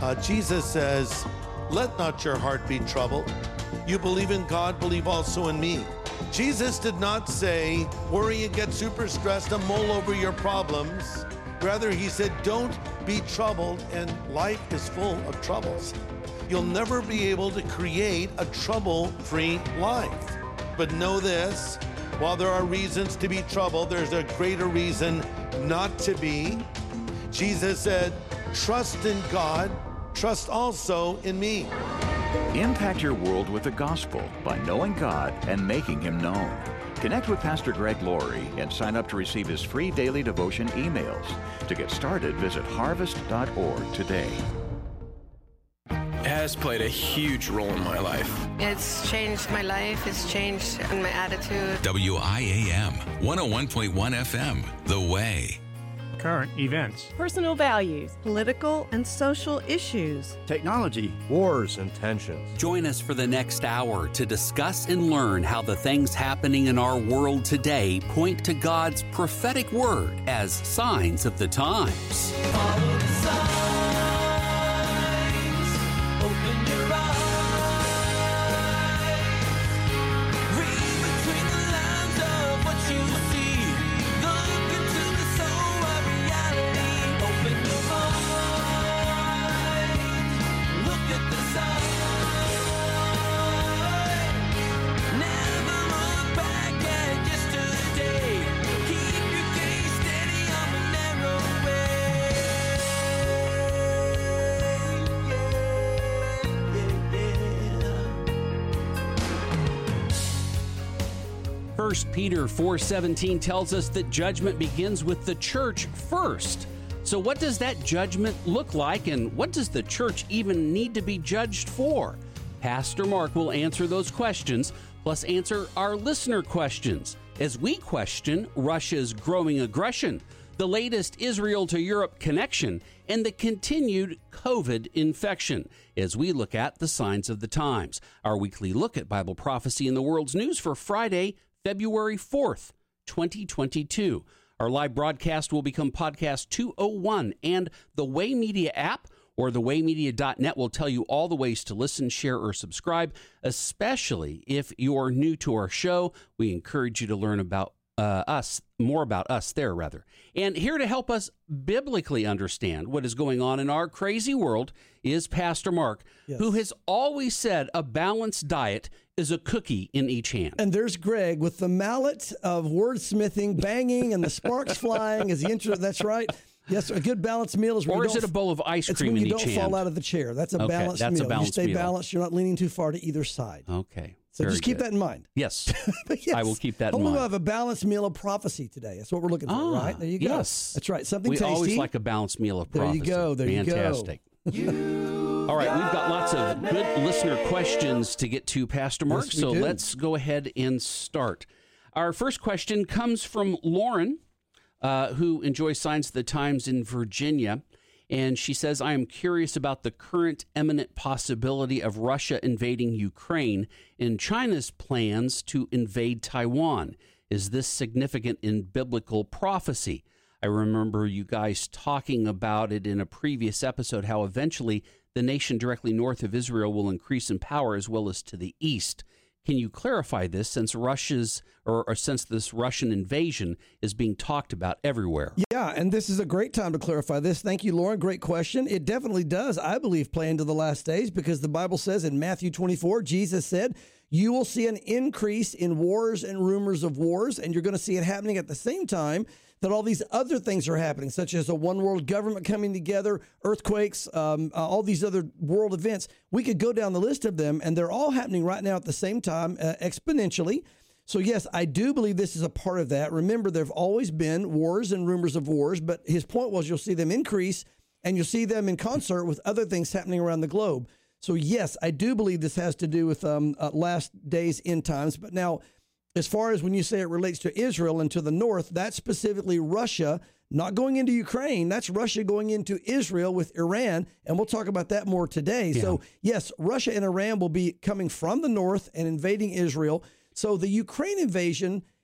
Jesus says, "Let not your heart be troubled. You believe in God, believe also in me." Jesus did not say, worry and get super stressed and mull over your problems. Rather, he said, don't be troubled, and life is full of troubles. You'll never be able to create a trouble-free life. But know this, while there are reasons to be troubled, there's a greater reason not to be. Jesus said, trust in God, trust also in me. Impact your world with the gospel by knowing God and making Him known. Connect with Pastor Greg Laurie and sign up to receive his free daily devotion emails. To get started, visit harvest.org today. It has played a huge role in my life. It's changed my life. It's changed my attitude. WIAM 101.1 FM, The Way. Current events, personal values, political and social issues, technology, wars and tensions. Join us for the next hour to discuss and learn how the things happening in our world today point to God's prophetic word as signs of the times. Follow the signs, open your eyes, read between the lines of what you see, look into the soul of reality, open your mind, look at the sign, never look back at yesterday, keep your gaze steady on the narrow way. 1 Peter 4:17 tells us that judgment begins with the church first. So what does that judgment look like, and what does the church even need to be judged for? Pastor Mark will answer those questions, plus answer our listener questions as we question Russia's growing aggression, the latest Israel to Europe connection, and the continued COVID infection as we look at the signs of the times. Our weekly look at Bible prophecy in the world's news for Friday, February 4th, 2022. Our live broadcast will become podcast 201, and the Way Media app or thewaymedia.net will tell you all the ways to listen, share, or subscribe, especially if you're new to our show. We encourage you to learn about more about us there, rather. And here to help us biblically understand what is going on in our crazy world is Pastor Mark, who has always said a balanced diet is a cookie in each hand. And there's Greg with the mallet of wordsmithing, banging, and the sparks flying as the intro. That's right. Yes, a good balanced meal is when or is it a bowl of ice cream in each hand? It's when you don't fall out of the chair. That's a balanced meal. You stay balanced. You're not leaning too far to either side. Okay. So just keep that in mind. Yes. Yes. I will keep that in mind. We'll have a balanced meal of prophecy today. That's what we're looking for, right? There you go. Yes. That's right. Something we tasty. We always like a balanced meal of prophecy. There you go. There Fantastic. you go. All right, we've got lots of good listener questions to get to, Pastor Mark, so let's go ahead and start. Our first question comes from Lauren, who enjoys Signs of the Times in Virginia, and she says, I am curious about the current imminent possibility of Russia invading Ukraine and China's plans to invade Taiwan. Is this significant in biblical prophecy? I remember you guys talking about it in a previous episode, how eventually the nation directly north of Israel will increase in power as well as to the east. Can you clarify this since since this Russian invasion is being talked about everywhere? Yeah, and this is a great time to clarify this. Thank you, Lauren. Great question. It definitely does, I believe, play into the last days because the Bible says in Matthew 24, Jesus said, you will see an increase in wars and rumors of wars, and you're going to see it happening at the same time that all these other things are happening, such as a one world government coming together, earthquakes, all these other world events. We could go down the list of them, and they're all happening right now at the same time, exponentially. So, yes, I do believe this is a part of that. Remember, there have always been wars and rumors of wars, but his point was you'll see them increase, and you'll see them in concert with other things happening around the globe. So, yes, I do believe this has to do with last days, end times. But now, as far as when you say it relates to Israel and to the north, that's specifically Russia not going into Ukraine. That's Russia going into Israel with Iran, and we'll talk about that more today. Yeah. So, yes, Russia and Iran will be coming from the north and invading Israel. So the Ukraine invasion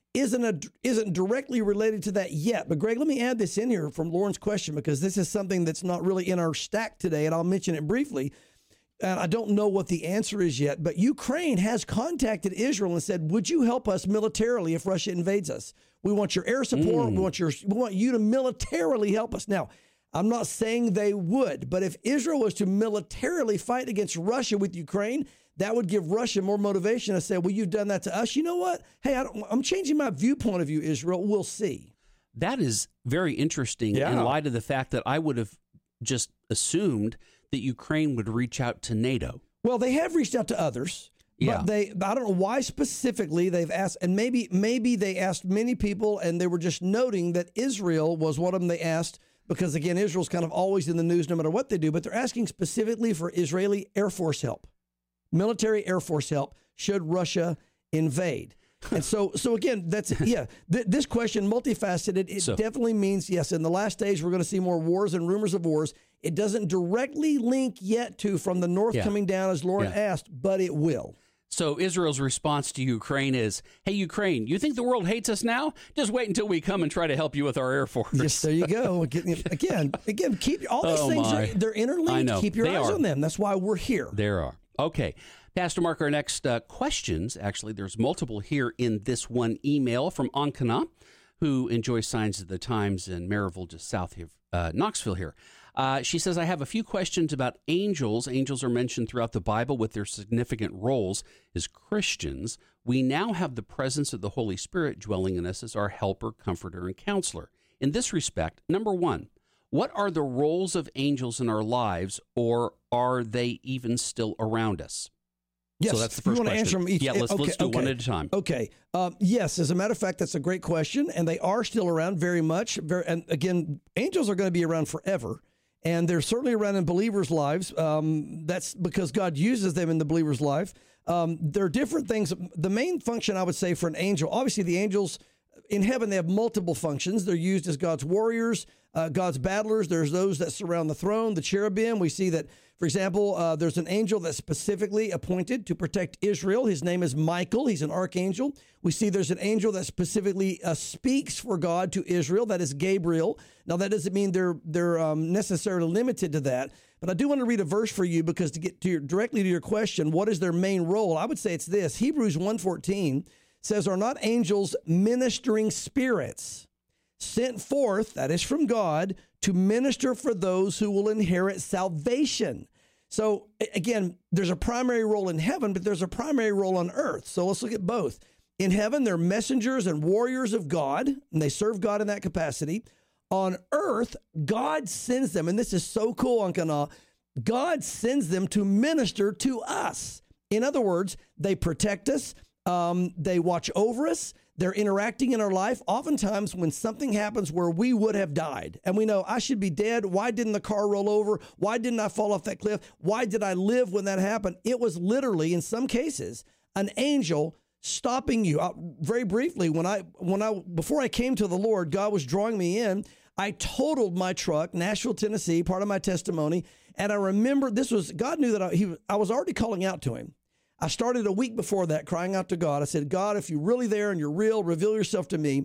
isn't directly related to that yet. But Greg, let me add this in here from Lauren's question, because this is something that's not really in our stack today, and I'll mention it briefly. And I don't know what the answer is yet, but Ukraine has contacted Israel and said, would you help us militarily if Russia invades us? We want your air support. We want you to militarily help us. Now, I'm not saying they would, but if Israel was to militarily fight against Russia with Ukraine, that would give Russia more motivation to say, well, you've done that to us. You know what? Hey, I'm changing my viewpoint of you, Israel. We'll see. That is very interesting in light of the fact that I would have just assumed that Ukraine would reach out to NATO. Well, they have reached out to others. Yeah. But I don't know why specifically they've asked, and maybe they asked many people, and they were just noting that Israel was one of them they asked, because, again, Israel's kind of always in the news no matter what they do, but they're asking specifically for Israeli Air Force help, military Air Force help, should Russia invade. And so again, that's, this question, multifaceted, it definitely means, yes, in the last days, we're going to see more wars and rumors of wars. It doesn't directly link yet to from the north coming down, as Lauren asked, but it will. So Israel's response to Ukraine is, hey, Ukraine, you think the world hates us now? Just wait until we come and try to help you with our Air Force. Yes, there you go. Again, keep all these things, they're interlinked. I know. Keep your eyes on them. That's why we're here. There are. Okay. Pastor Mark, our next questions, actually, there's multiple here in this one email from Ankana, who enjoys Signs of the Times in Maryville, just south of Knoxville here. She says, I have a few questions about angels. Angels are mentioned throughout the Bible with their significant roles as Christians. We now have the presence of the Holy Spirit dwelling in us as our helper, comforter, and counselor. In this respect, number one, what are the roles of angels in our lives, or are they even still around us? Yes, so that's the first question. Answer them each. Yeah, let's do one at a time. Okay. Yes, as a matter of fact, that's a great question, and they are still around very much. And again, angels are going to be around forever, and they're certainly around in believers' lives. That's because God uses them in the believer's life. There are different things. The main function, I would say, for an angel, obviously the angels in heaven, they have multiple functions. They're used as God's warriors, God's battlers. There's those that surround the throne, the cherubim. We see that, for example, there's an angel that's specifically appointed to protect Israel. His name is Michael. He's an archangel. We see there's an angel that specifically speaks for God to Israel. That is Gabriel. Now, that doesn't mean they're necessarily limited to that. But I do want to read a verse for you, because to get directly to your question, what is their main role? I would say it's this. Hebrews 1:14 says, are not angels ministering spirits sent forth, that is from God, to minister for those who will inherit salvation? So again, there's a primary role in heaven, but there's a primary role on earth. So let's look at both. In heaven, they're messengers and warriors of God, and they serve God in that capacity. On earth, God sends them, and this is so cool, Ankana, God sends them to minister to us. In other words, they protect us. They watch over us. They're interacting in our life. Oftentimes when something happens where we would have died and we know I should be dead. Why didn't the car roll over? Why didn't I fall off that cliff? Why did I live when that happened? It was literally, in some cases, an angel stopping you. Very briefly, before I came to the Lord, God was drawing me in. I totaled my truck, Nashville, Tennessee, part of my testimony. And I remember God knew that I was already calling out to him. I started a week before that crying out to God. I said, God, if you're really there and you're real, reveal yourself to me.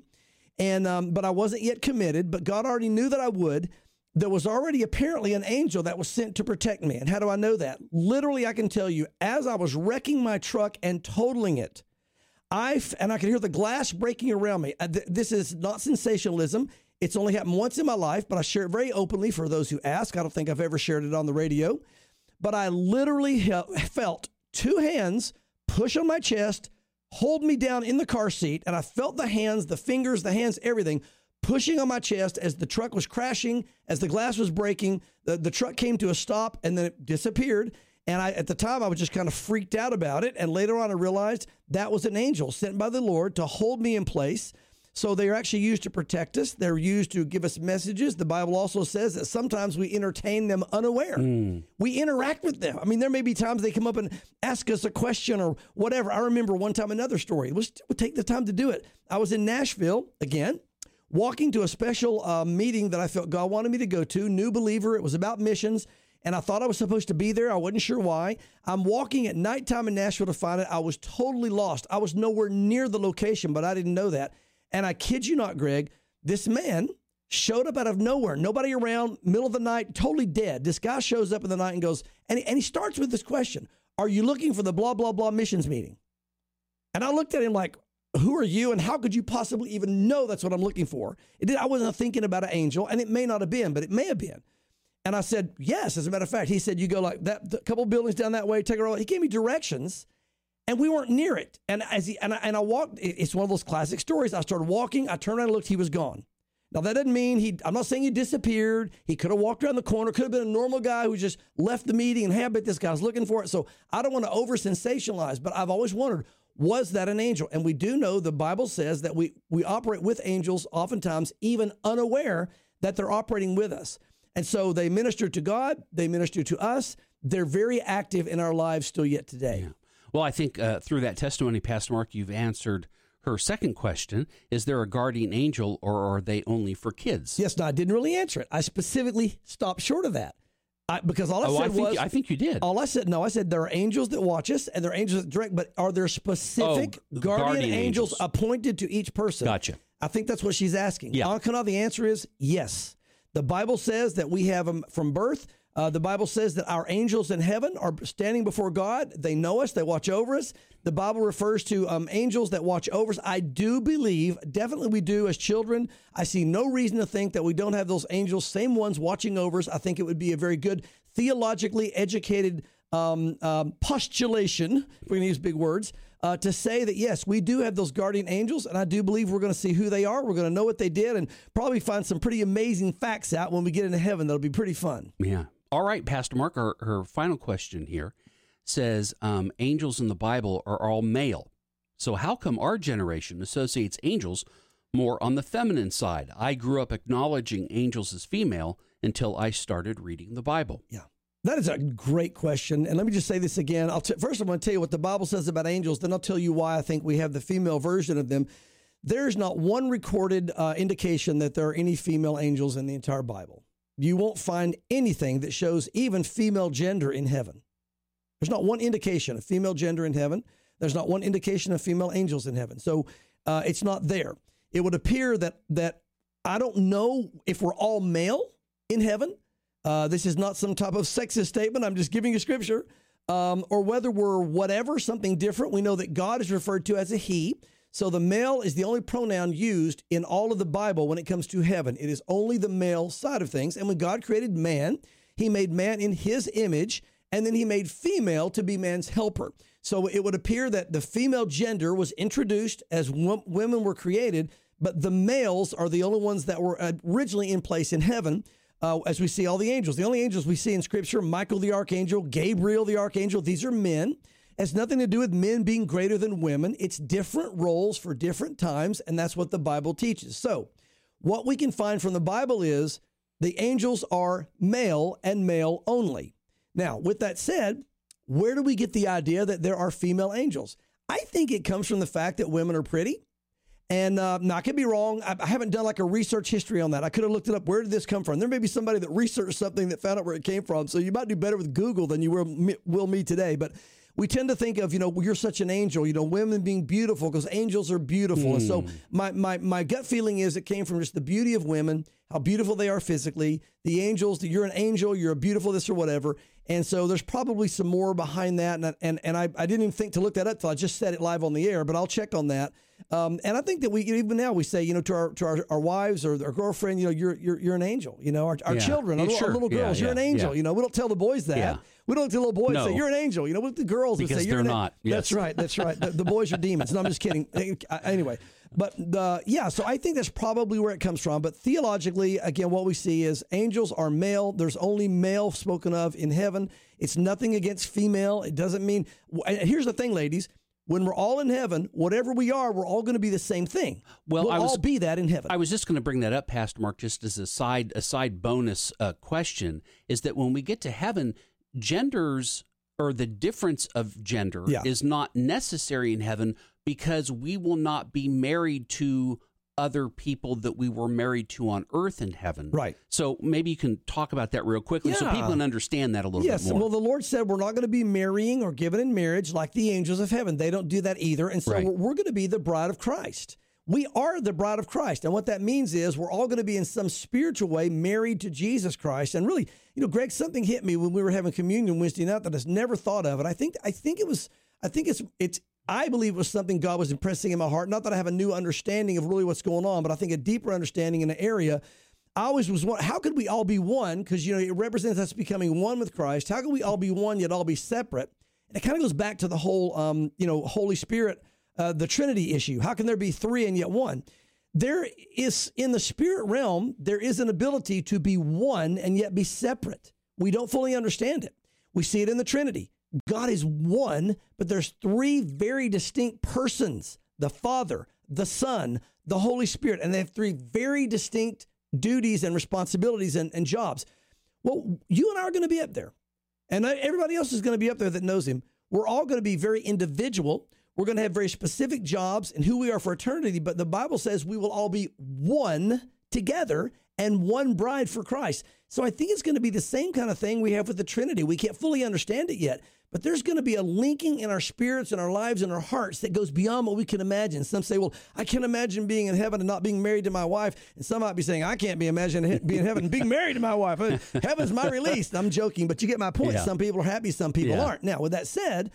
And but I wasn't yet committed, but God already knew that I would. There was already apparently an angel that was sent to protect me. And how do I know that? Literally, I can tell you, as I was wrecking my truck and totaling it, I could hear the glass breaking around me. This is not sensationalism. It's only happened once in my life, but I share it very openly for those who ask. I don't think I've ever shared it on the radio. But I literally felt two hands push on my chest, hold me down in the car seat, and I felt the hands, the fingers, the hands, everything pushing on my chest as the truck was crashing, as the glass was breaking. The truck came to a stop, and then it disappeared. And at the time, I was just kind of freaked out about it. And later on, I realized that was an angel sent by the Lord to hold me in place. So they are actually used to protect us. They're used to give us messages. The Bible also says that sometimes we entertain them unaware. We interact with them. I mean, there may be times they come up and ask us a question or whatever. I remember one time, another story. We'll take the time to do it. I was in Nashville, again, walking to a special meeting that I felt God wanted me to go to, new believer. It was about missions. and I thought I was supposed to be there. I wasn't sure why. I'm walking at nighttime in Nashville to find it. I was totally lost. I was nowhere near the location, but I didn't know that. And I kid you not, Greg, this man showed up out of nowhere. Nobody around, middle of the night, totally dead. This guy shows up in the night and goes, and he starts with this question, are you looking for the blah, blah, blah missions meeting? And I looked at him like, who are you and how could you possibly even know that's what I'm looking for? I wasn't thinking about an angel, and it may not have been, but it may have been. And I said, yes, as a matter of fact. He said, you go like that, a couple buildings down that way, take a roll. He gave me directions, and we weren't near it. And I walked, it's one of those classic stories. I started walking, I turned around and looked, he was gone. Now, that doesn't mean I'm not saying he disappeared. He could have walked around the corner, could have been a normal guy who just left the meeting and, hey, I bet this guy's looking for it. So I don't want to over-sensationalize, but I've always wondered, was that an angel? And we do know the Bible says that we operate with angels oftentimes even unaware that they're operating with us. And so they minister to God, they minister to us. They're very active in our lives still yet today. Yeah. Well, I think through that testimony, Pastor Mark, you've answered her second question. Is there a guardian angel, or are they only for kids? Yes, no, I didn't really answer it. I specifically stopped short of that. Because all I said I think you did. All I said, there are angels that watch us and there are angels that direct, but are there specific guardian angels appointed to each person? Gotcha. I think that's what she's asking. Yeah. The answer is yes. The Bible says that we have them from birth. The Bible says that our angels in heaven are standing before God. They know us. They watch over us. The Bible refers to angels that watch over us. I do believe, definitely we do as children. I see no reason to think that we don't have those angels, same ones watching over us. I think it would be a very good theologically educated postulation, if we're going to use big words, to say that, yes, we do have those guardian angels, and I do believe we're going to see who they are. We're going to know what they did and probably find some pretty amazing facts out when we get into heaven. That'll be pretty fun. Yeah. All right, Pastor Mark, her final question here says, angels in the Bible are all male. So how come our generation associates angels more on the feminine side? I grew up acknowledging angels as female until I started reading the Bible. Yeah. That is a great question. And let me just say this again. First, I'm going to tell you what the Bible says about angels. Then I'll tell you why I think we have the female version of them. There's not one recorded indication that there are any female angels in the entire Bible. You won't find anything that shows even female gender in heaven. There's not one indication of female gender in heaven. There's not one indication of female angels in heaven. So it's not there. It would appear that I don't know if we're all male in heaven. This is not some type of sexist statement. I'm just giving you scripture. Or whether we're whatever, something different. We know that God is referred to as a he. So the male is the only pronoun used in all of the Bible when it comes to heaven. It is only the male side of things. And when God created man, he made man in his image, and then he made female to be man's helper. So it would appear that the female gender was introduced as women were created, but the males are the only ones that were originally in place in heaven, as we see all the angels. The only angels we see in Scripture, Michael the archangel, Gabriel the archangel, these are men. It has nothing to do with men being greater than women. It's different roles for different times, and that's what the Bible teaches. So what we can find from the Bible is the angels are male and male only. Now, with that said, where do we get the idea that there are female angels? I think it comes from the fact that women are pretty. And now I could be wrong. I haven't done like a research history on that. I could have looked it up. Where did this come from? There may be somebody that researched something that found out where it came from. So you might do better with Google than you will me today. But we tend to think of, you're such an angel, women being beautiful because angels are beautiful. And so my gut feeling is it came from just the beauty of women, how beautiful they are physically. The angels, you're an angel, you're a beautiful this or whatever. And so there's probably some more behind that. And I didn't even think to look that up till I just said it live on the air, but I'll check on that. And I think that we, even now we say, to our wives or our girlfriend, you're an angel, our children, our little girls, you're an angel. We don't tell the boys that. Yeah. We don't tell little boys say you're an angel. With the girls because we say they're not. Yes. That's right. The boys are demons. No, I'm just kidding. Anyway, but so I think that's probably where it comes from. But theologically, again, what we see is angels are male. There's only male spoken of in heaven. It's nothing against female. It doesn't mean. Here's the thing, ladies. When we're all in heaven, whatever we are, we're all going to be the same thing. We'll all be that in heaven. I was just going to bring that up, Pastor Mark, just as a side bonus question, is that when we get to heaven, genders or the difference of gender is not necessary in heaven because we will not be married to other people that we were married to on earth in heaven. Right. So maybe you can talk about that real quickly so people can understand that a little bit more. Well, the Lord said we're not going to be marrying or given in marriage like the angels of heaven. They don't do that either. And so we're going to be the bride of Christ. We are the bride of Christ. And what that means is we're all going to be in some spiritual way married to Jesus Christ. And really, Greg, something hit me when we were having communion Wednesday night that I never thought of. And I believe it was something God was impressing in my heart. Not that I have a new understanding of really what's going on, but I think a deeper understanding in the area. I always was wondering, how could we all be one? Because, it represents us becoming one with Christ. How can we all be one yet all be separate? And it kind of goes back to the whole, Holy Spirit, the Trinity issue. How can there be three and yet one? There is, in the spirit realm, there is an ability to be one and yet be separate. We don't fully understand it. We see it in the Trinity. God is one, but there's three very distinct persons, the Father, the Son, the Holy Spirit, and they have three very distinct duties and responsibilities and jobs. Well, you and I are going to be up there, and everybody else is going to be up there that knows him. We're all going to be very individual. We're going to have very specific jobs and who we are for eternity, but the Bible says we will all be one together and one bride for Christ. So I think it's going to be the same kind of thing we have with the Trinity. We can't fully understand it yet, but there's going to be a linking in our spirits and our lives and our hearts that goes beyond what we can imagine. Some say, well, I can't imagine being in heaven and not being married to my wife. And some might be saying, I can't imagine being in heaven and being married to my wife. Heaven's my release. I'm joking, but you get my point. Yeah. Some people are happy, some people aren't. Now, with that said,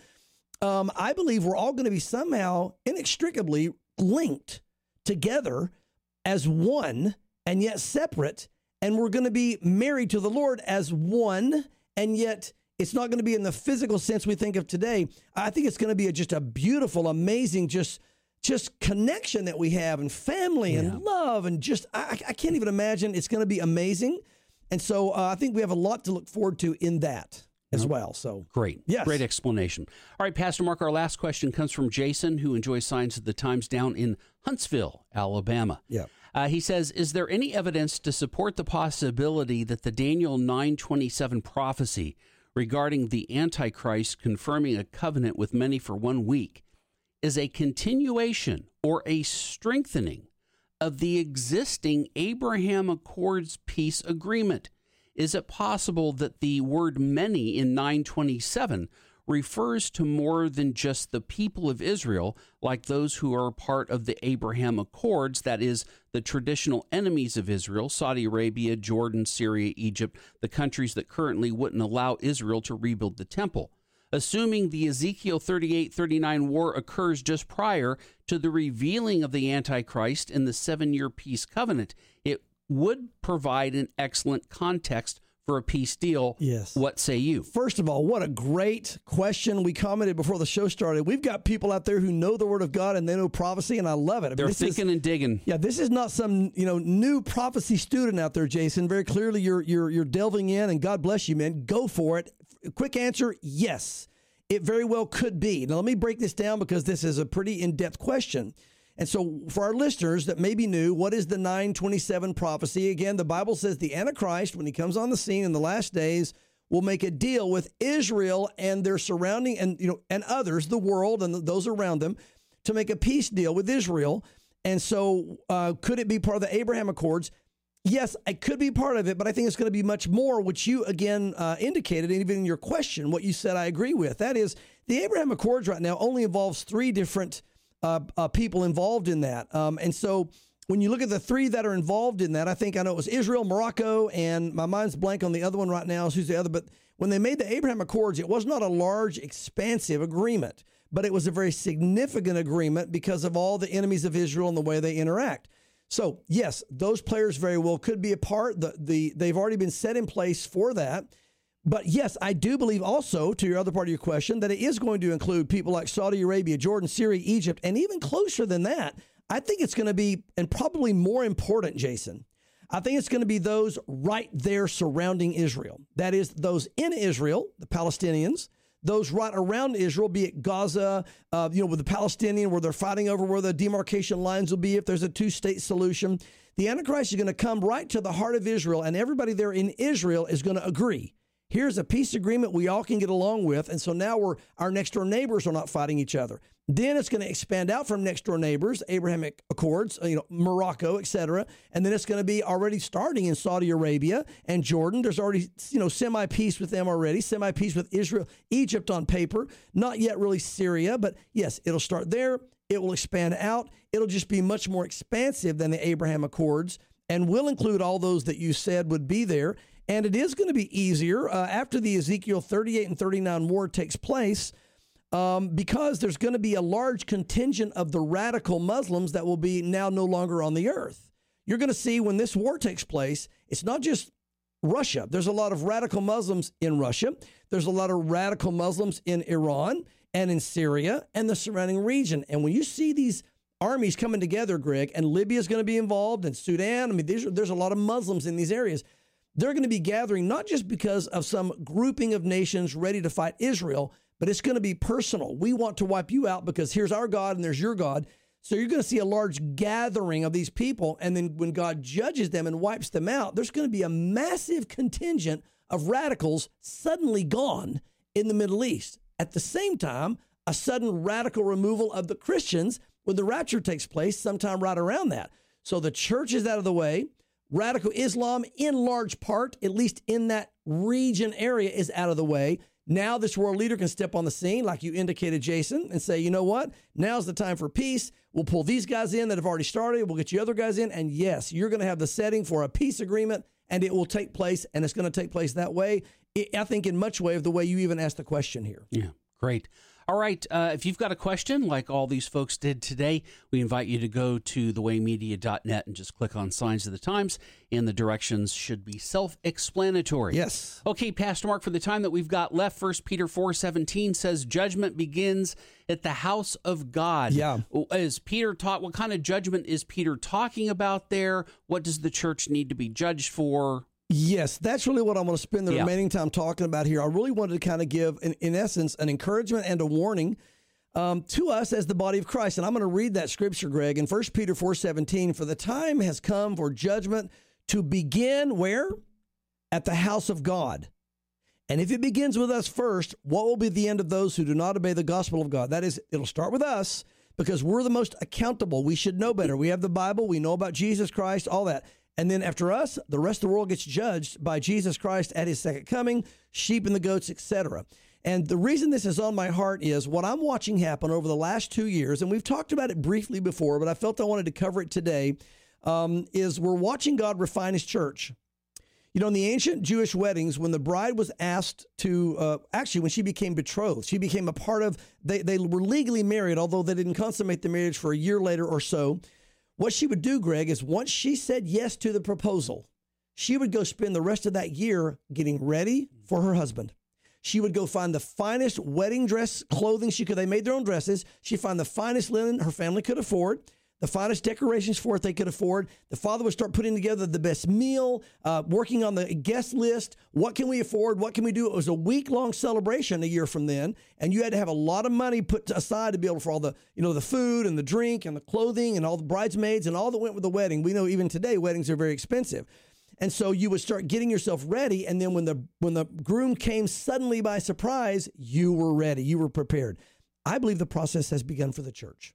I believe we're all going to be somehow inextricably linked together as one and yet separate, and we're going to be married to the Lord as one, and yet it's not going to be in the physical sense we think of today. I think it's going to be just a beautiful, amazing, just connection that we have, and family and love, and just I can't even imagine. It's going to be amazing, and so I think we have a lot to look forward to in that as well. So great. Yes. Great explanation. All right, Pastor Mark, our last question comes from Jason, who enjoys Signs of the Times down in Huntsville, Alabama. Yeah. He says, is there any evidence to support the possibility that the Daniel 9:27 prophecy regarding the Antichrist confirming a covenant with many for 1 week is a continuation or a strengthening of the existing Abraham Accords peace agreement? Is it possible that the word many in 9:27 refers to more than just the people of Israel, like those who are part of the Abraham Accords, that is, the traditional enemies of Israel, Saudi Arabia, Jordan, Syria, Egypt, the countries that currently wouldn't allow Israel to rebuild the temple? Assuming the Ezekiel 38-39 war occurs just prior to the revealing of the Antichrist in the 7-year peace covenant, it would provide an excellent context for a peace deal. Yes. What say you? First of all, what a great question. We commented before the show started. We've got people out there who know the Word of God and they know prophecy, and I love it. I mean, They're thinking and digging. Yeah, this is not some new prophecy student out there, Jason. Very clearly, you're delving in, and God bless you, man. Go for it. Quick answer: yes, it very well could be. Now, let me break this down because this is a pretty in-depth question. And so for our listeners that may be new, what is the 9:27 prophecy? Again, the Bible says the Antichrist, when he comes on the scene in the last days, will make a deal with Israel and their surrounding and others, the world and those around them, to make a peace deal with Israel. And so could it be part of the Abraham Accords? Yes, it could be part of it, but I think it's going to be much more, which you, again, indicated, and even in your question, what you said I agree with. That is, the Abraham Accords right now only involves 3 different people involved in that. And so when you look at the 3 that are involved in that, I know it was Israel, Morocco, and my mind's blank on the other one right now. Who's the other? But when they made the Abraham Accords, it was not a large, expansive agreement, but it was a very significant agreement because of all the enemies of Israel and the way they interact. So, yes, those players very well could be a part. They've already been set in place for that. But yes, I do believe also, to your other part of your question, that it is going to include people like Saudi Arabia, Jordan, Syria, Egypt, and even closer than that. I think it's going to be, and probably more important, Jason, I think it's going to be those right there surrounding Israel. That is, those in Israel, the Palestinians, those right around Israel, be it Gaza, with the Palestinian, where they're fighting over where the demarcation lines will be if there's a 2-state solution. The Antichrist is going to come right to the heart of Israel, and everybody there in Israel is going to agree. Here's a peace agreement we all can get along with, and so now our next-door neighbors are not fighting each other. Then it's going to expand out from next door neighbors, Abrahamic Accords, Morocco, etc. And then it's going to be already starting in Saudi Arabia and Jordan. There's already, semi-peace with them already, semi-peace with Israel, Egypt on paper, not yet really Syria, but yes, it'll start there. It will expand out. It'll just be much more expansive than the Abraham Accords and will include all those that you said would be there. And it is going to be easier after the Ezekiel 38 and 39 war takes place, because there's going to be a large contingent of the radical Muslims that will be now no longer on the earth. You're going to see when this war takes place, it's not just Russia. There's a lot of radical Muslims in Russia. There's a lot of radical Muslims in Iran and in Syria and the surrounding region. And when you see these armies coming together, Greg, and Libya is going to be involved, and Sudan, there's a lot of Muslims in these areas. They're going to be gathering not just because of some grouping of nations ready to fight Israel, but it's going to be personal. We want to wipe you out because here's our God and there's your God. So you're going to see a large gathering of these people. And then when God judges them and wipes them out, there's going to be a massive contingent of radicals suddenly gone in the Middle East. At the same time, a sudden radical removal of the Christians when the rapture takes place sometime right around that. So the church is out of the way. Radical Islam, in large part, at least in that region area, is out of the way. Now this world leader can step on the scene, like you indicated, Jason, and say, you know what? Now's the time for peace. We'll pull these guys in that have already started. We'll get you other guys in. And yes, you're going to have the setting for a peace agreement, and it will take place, and it's going to take place that way, I think, in much way of the way you even asked the question here. Yeah, great. All right, if you've got a question like all these folks did today, we invite you to go to thewaymedia.net and just click on Signs of the Times, and the directions should be self-explanatory. Yes. Okay, Pastor Mark, for the time that we've got left, 1 Peter 4:17 says judgment begins at the house of God. Yeah. As Peter taught, what kind of judgment is Peter talking about there? What does the church need to be judged for? Yes, that's really what I'm going to spend the remaining time talking about here. I really wanted to kind of give, in essence, an encouragement and a warning to us as the body of Christ. And I'm going to read that scripture, Greg, in 1 Peter 4:17. For the time has come for judgment to begin where? At the house of God. And if it begins with us first, what will be the end of those who do not obey the gospel of God? That is, it'll start with us because we're the most accountable. We should know better. We have the Bible. We know about Jesus Christ, all that. And then after us, the rest of the world gets judged by Jesus Christ at his second coming, sheep and the goats, etc. And the reason this is on my heart is what I'm watching happen over the last 2 years, and we've talked about it briefly before, but I felt I wanted to cover it today, is we're watching God refine his church. You know, in the ancient Jewish weddings, when the bride was asked to, actually, when she became betrothed, she became a part of, they were legally married, although they didn't consummate the marriage for a year later or so. What she would do, Greg, is once she said yes to the proposal, she would go spend the rest of that year getting ready for her husband. She would go find the finest wedding dress clothing she could. They made their own dresses. She'd find the finest linen her family could afford, the finest decorations for it they could afford. The father would start putting together the best meal, working on the guest list. What can we afford? What can we do? It was a week-long celebration a year from then, and you had to have a lot of money put aside to be able for all the, the food and the drink and the clothing and all the bridesmaids and all that went with the wedding. We know even today weddings are very expensive. And so you would start getting yourself ready, and then when the groom came suddenly by surprise, you were ready. You were prepared. I believe the process has begun for the church.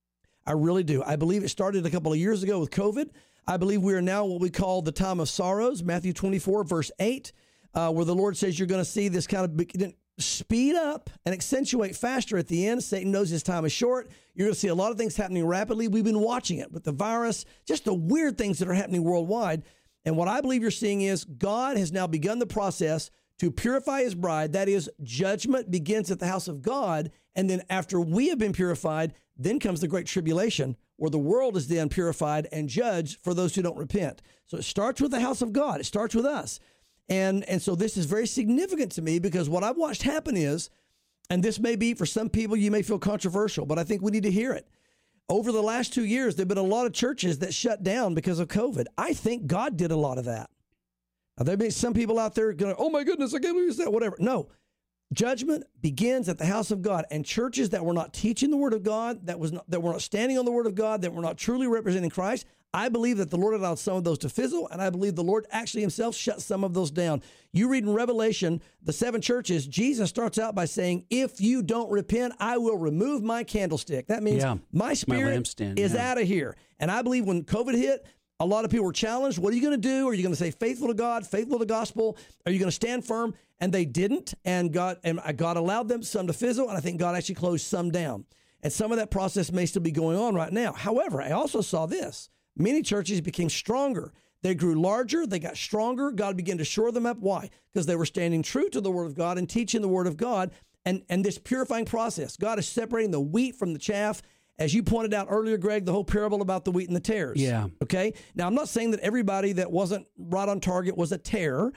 I really do. I believe it started a couple of years ago with COVID. I believe we are now what we call the time of sorrows, Matthew 24, verse 8, where the Lord says you're going to see this kind of speed up and accentuate faster at the end. Satan knows his time is short. You're going to see a lot of things happening rapidly. We've been watching it with the virus, just the weird things that are happening worldwide. And what I believe you're seeing is God has now begun the process to purify his bride. That is, judgment begins at the house of God. And then after we have been purified, then comes the great tribulation where the world is then purified and judged for those who don't repent. So it starts with the house of God. It starts with us. And so this is very significant to me because what I've watched happen is, and this may be for some people, you may feel controversial, but I think we need to hear it. Over the last 2 years, there have been a lot of churches that shut down because of COVID. I think God did a lot of that. Now, there may be some people out there going, oh my goodness, I can't believe that, whatever. No. Judgment begins at the house of God, and churches that were not teaching the word of God, that were not standing on the word of God, that were not truly representing Christ, I believe that the Lord allowed some of those to fizzle, and I believe the Lord actually himself shut some of those down. You read in Revelation, the 7 churches, Jesus starts out by saying, if you don't repent, I will remove my candlestick. That means my spirit is out of here. And I believe when COVID hit, a lot of people were challenged. What are you going to do? Are you going to stay faithful to God, faithful to the gospel? Are you going to stand firm? And they didn't, and God allowed them some to fizzle, and I think God actually closed some down. And some of that process may still be going on right now. However, I also saw this. Many churches became stronger. They grew larger. They got stronger. God began to shore them up. Why? Because they were standing true to the Word of God and teaching the Word of God. And this purifying process, God is separating the wheat from the chaff. As you pointed out earlier, Greg, the whole parable about the wheat and the tares. Yeah. Okay? Now, I'm not saying that everybody that wasn't right on target was a tare.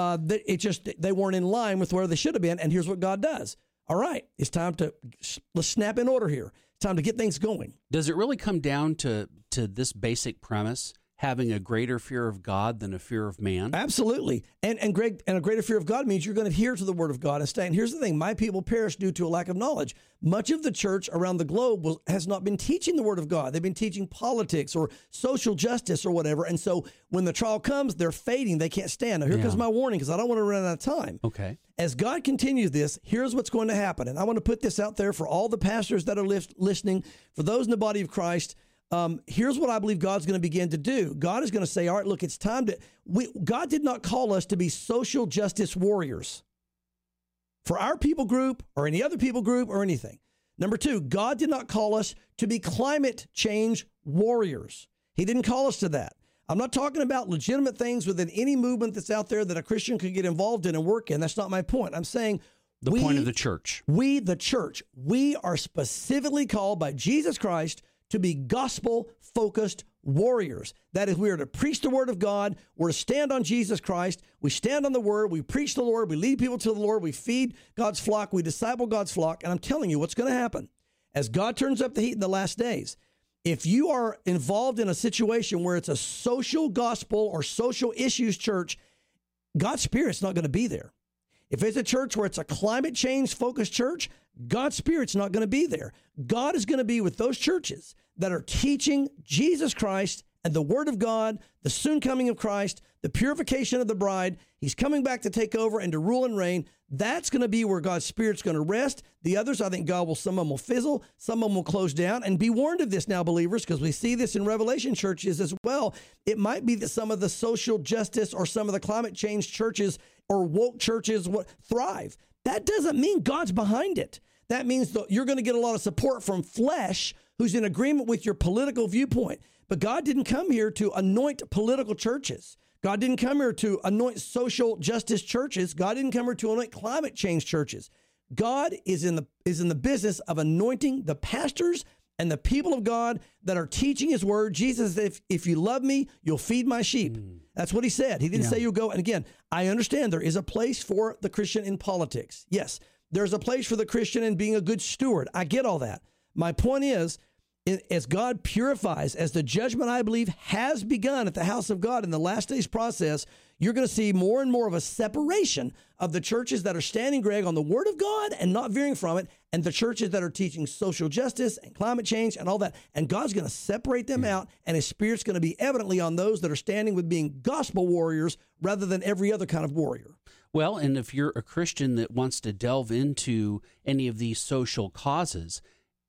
They weren't in line with where they should have been. And here's what God does. All right, it's time let's snap in order here. Time to get things going. Does it really come down to this basic premise, having a greater fear of God than a fear of man? Absolutely. And Greg, and a greater fear of God means you're going to adhere to the Word of God and stay. And here's the thing, my people perish due to a lack of knowledge. Much of the church around the globe has not been teaching the Word of God. They've been teaching politics or social justice or whatever. And so when the trial comes, they're fading. They can't stand. Now, here comes my warning, because I don't want to run out of time. Okay. As God continues this, here's what's going to happen. And I want to put this out there for all the pastors that are listening, for those in the body of Christ. Here's what I believe God's going to begin to do. God is going to say, all right, look, it's time to... God did not call us to be social justice warriors for our people group or any other people group or anything. Number 2, God did not call us to be climate change warriors. He didn't call us to that. I'm not talking about legitimate things within any movement that's out there that a Christian could get involved in and work in. That's not my point. I'm saying... The point of the church. We, the church, we are specifically called by Jesus Christ to be gospel-focused warriors. That is, we are to preach the Word of God. We're to stand on Jesus Christ. We stand on the Word. We preach the Lord. We lead people to the Lord. We feed God's flock. We disciple God's flock. And I'm telling you what's going to happen. As God turns up the heat in the last days, if you are involved in a situation where it's a social gospel or social issues church, God's Spirit's not going to be there. If it's a church where it's a climate change focused church, God's Spirit's not going to be there. God is going to be with those churches that are teaching Jesus Christ and the Word of God, the soon coming of Christ, the purification of the bride. He's coming back to take over and to rule and reign. That's going to be where God's Spirit's going to rest. The others, I think some of them will fizzle, some of them will close down. And be warned of this now, believers, because we see this in Revelation churches as well. It might be that some of the social justice or some of the climate change churches or woke churches thrive. That doesn't mean God's behind it. That means that you're going to get a lot of support from flesh who's in agreement with your political viewpoint. But God didn't come here to anoint political churches. God didn't come here to anoint social justice churches. God didn't come here to anoint climate change churches. God is in the business of anointing the pastors and the people of God that are teaching His Word. Jesus said, if you love me, you'll feed my sheep. That's what He said. He didn't say you'll go. And again, I understand there is a place for the Christian in politics. Yes, there's a place for the Christian in being a good steward. I get all that. My point is, as God purifies, as the judgment, I believe, has begun at the house of God in the last days process, you're going to see more and more of a separation of the churches that are standing, Greg, on the Word of God and not veering from it, and the churches that are teaching social justice and climate change and all that. And God's going to separate them out, and His Spirit's going to be evidently on those that are standing with being gospel warriors rather than every other kind of warrior. Well, and if you're a Christian that wants to delve into any of these social causes,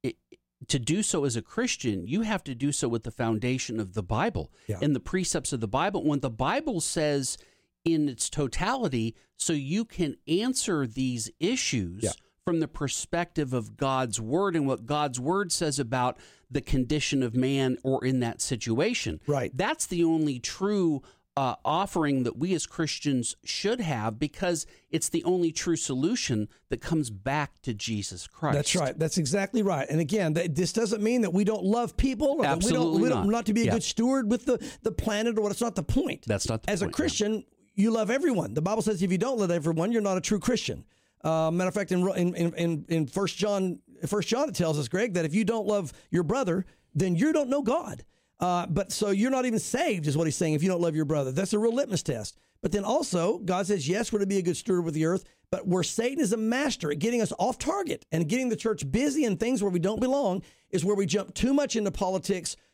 to do so as a Christian, you have to do so with the foundation of the Bible and the precepts of the Bible. When the Bible says in its totality, so you can answer these issues from the perspective of God's Word and what God's Word says about the condition of man or in that situation. Right. That's the only true offering that we as Christians should have, because it's the only true solution that comes back to Jesus Christ. That's right. That's exactly right. And again, this doesn't mean that we don't love people or Absolutely that we don't not to be a good steward with the planet or what. It's not the point. That's not the point. As a Christian, you love everyone. The Bible says if you don't love everyone, you're not a true Christian. Matter of fact, in 1 John it tells us, Greg, that if you don't love your brother, then you don't know God. But so you're not even saved, is what he's saying, if you don't love your brother. That's a real litmus test. But then also, God says, yes, we're to be a good steward with the earth, but where Satan is a master at getting us off target and getting the church busy in things where we don't belong is where we jump too much into politics,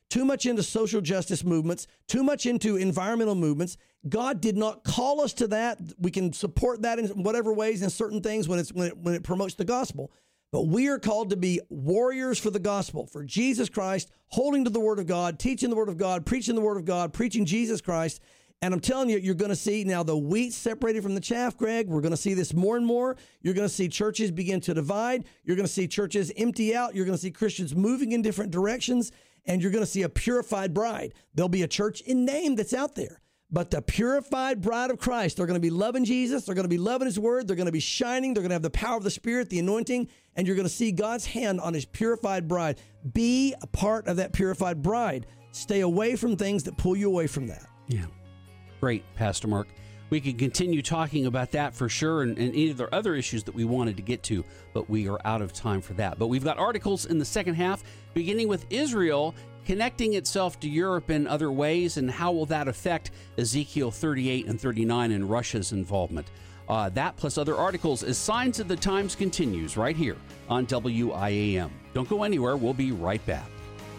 too much into social justice movements, too much into environmental movements. God did not call us to that. We can support that in whatever ways in certain things when it promotes the gospel. But we are called to be warriors for the gospel, for Jesus Christ, holding to the Word of God, teaching the Word of God, preaching the Word of God, preaching Jesus Christ. And I'm telling you, you're going to see now the wheat separated from the chaff, Greg. We're going to see this more and more. You're going to see churches begin to divide. You're going to see churches empty out. You're going to see Christians moving in different directions. And you're going to see a purified bride. There'll be a church in name that's out there. But the purified bride of Christ, they're going to be loving Jesus. They're going to be loving His Word. They're going to be shining. They're going to have the power of the Spirit, the anointing. And you're going to see God's hand on His purified bride. Be a part of that purified bride. Stay away from things that pull you away from that. Yeah. Great, Pastor Mark. We could continue talking about that for sure and any of the other issues that we wanted to get to, but we are out of time for that. But we've got articles in the second half, beginning with Israel connecting itself to Europe in other ways, and how will that affect Ezekiel 38 and 39 and Russia's involvement. That plus other articles as Signs of the Times continues right here on WIAM. Don't go anywhere. We'll be right back.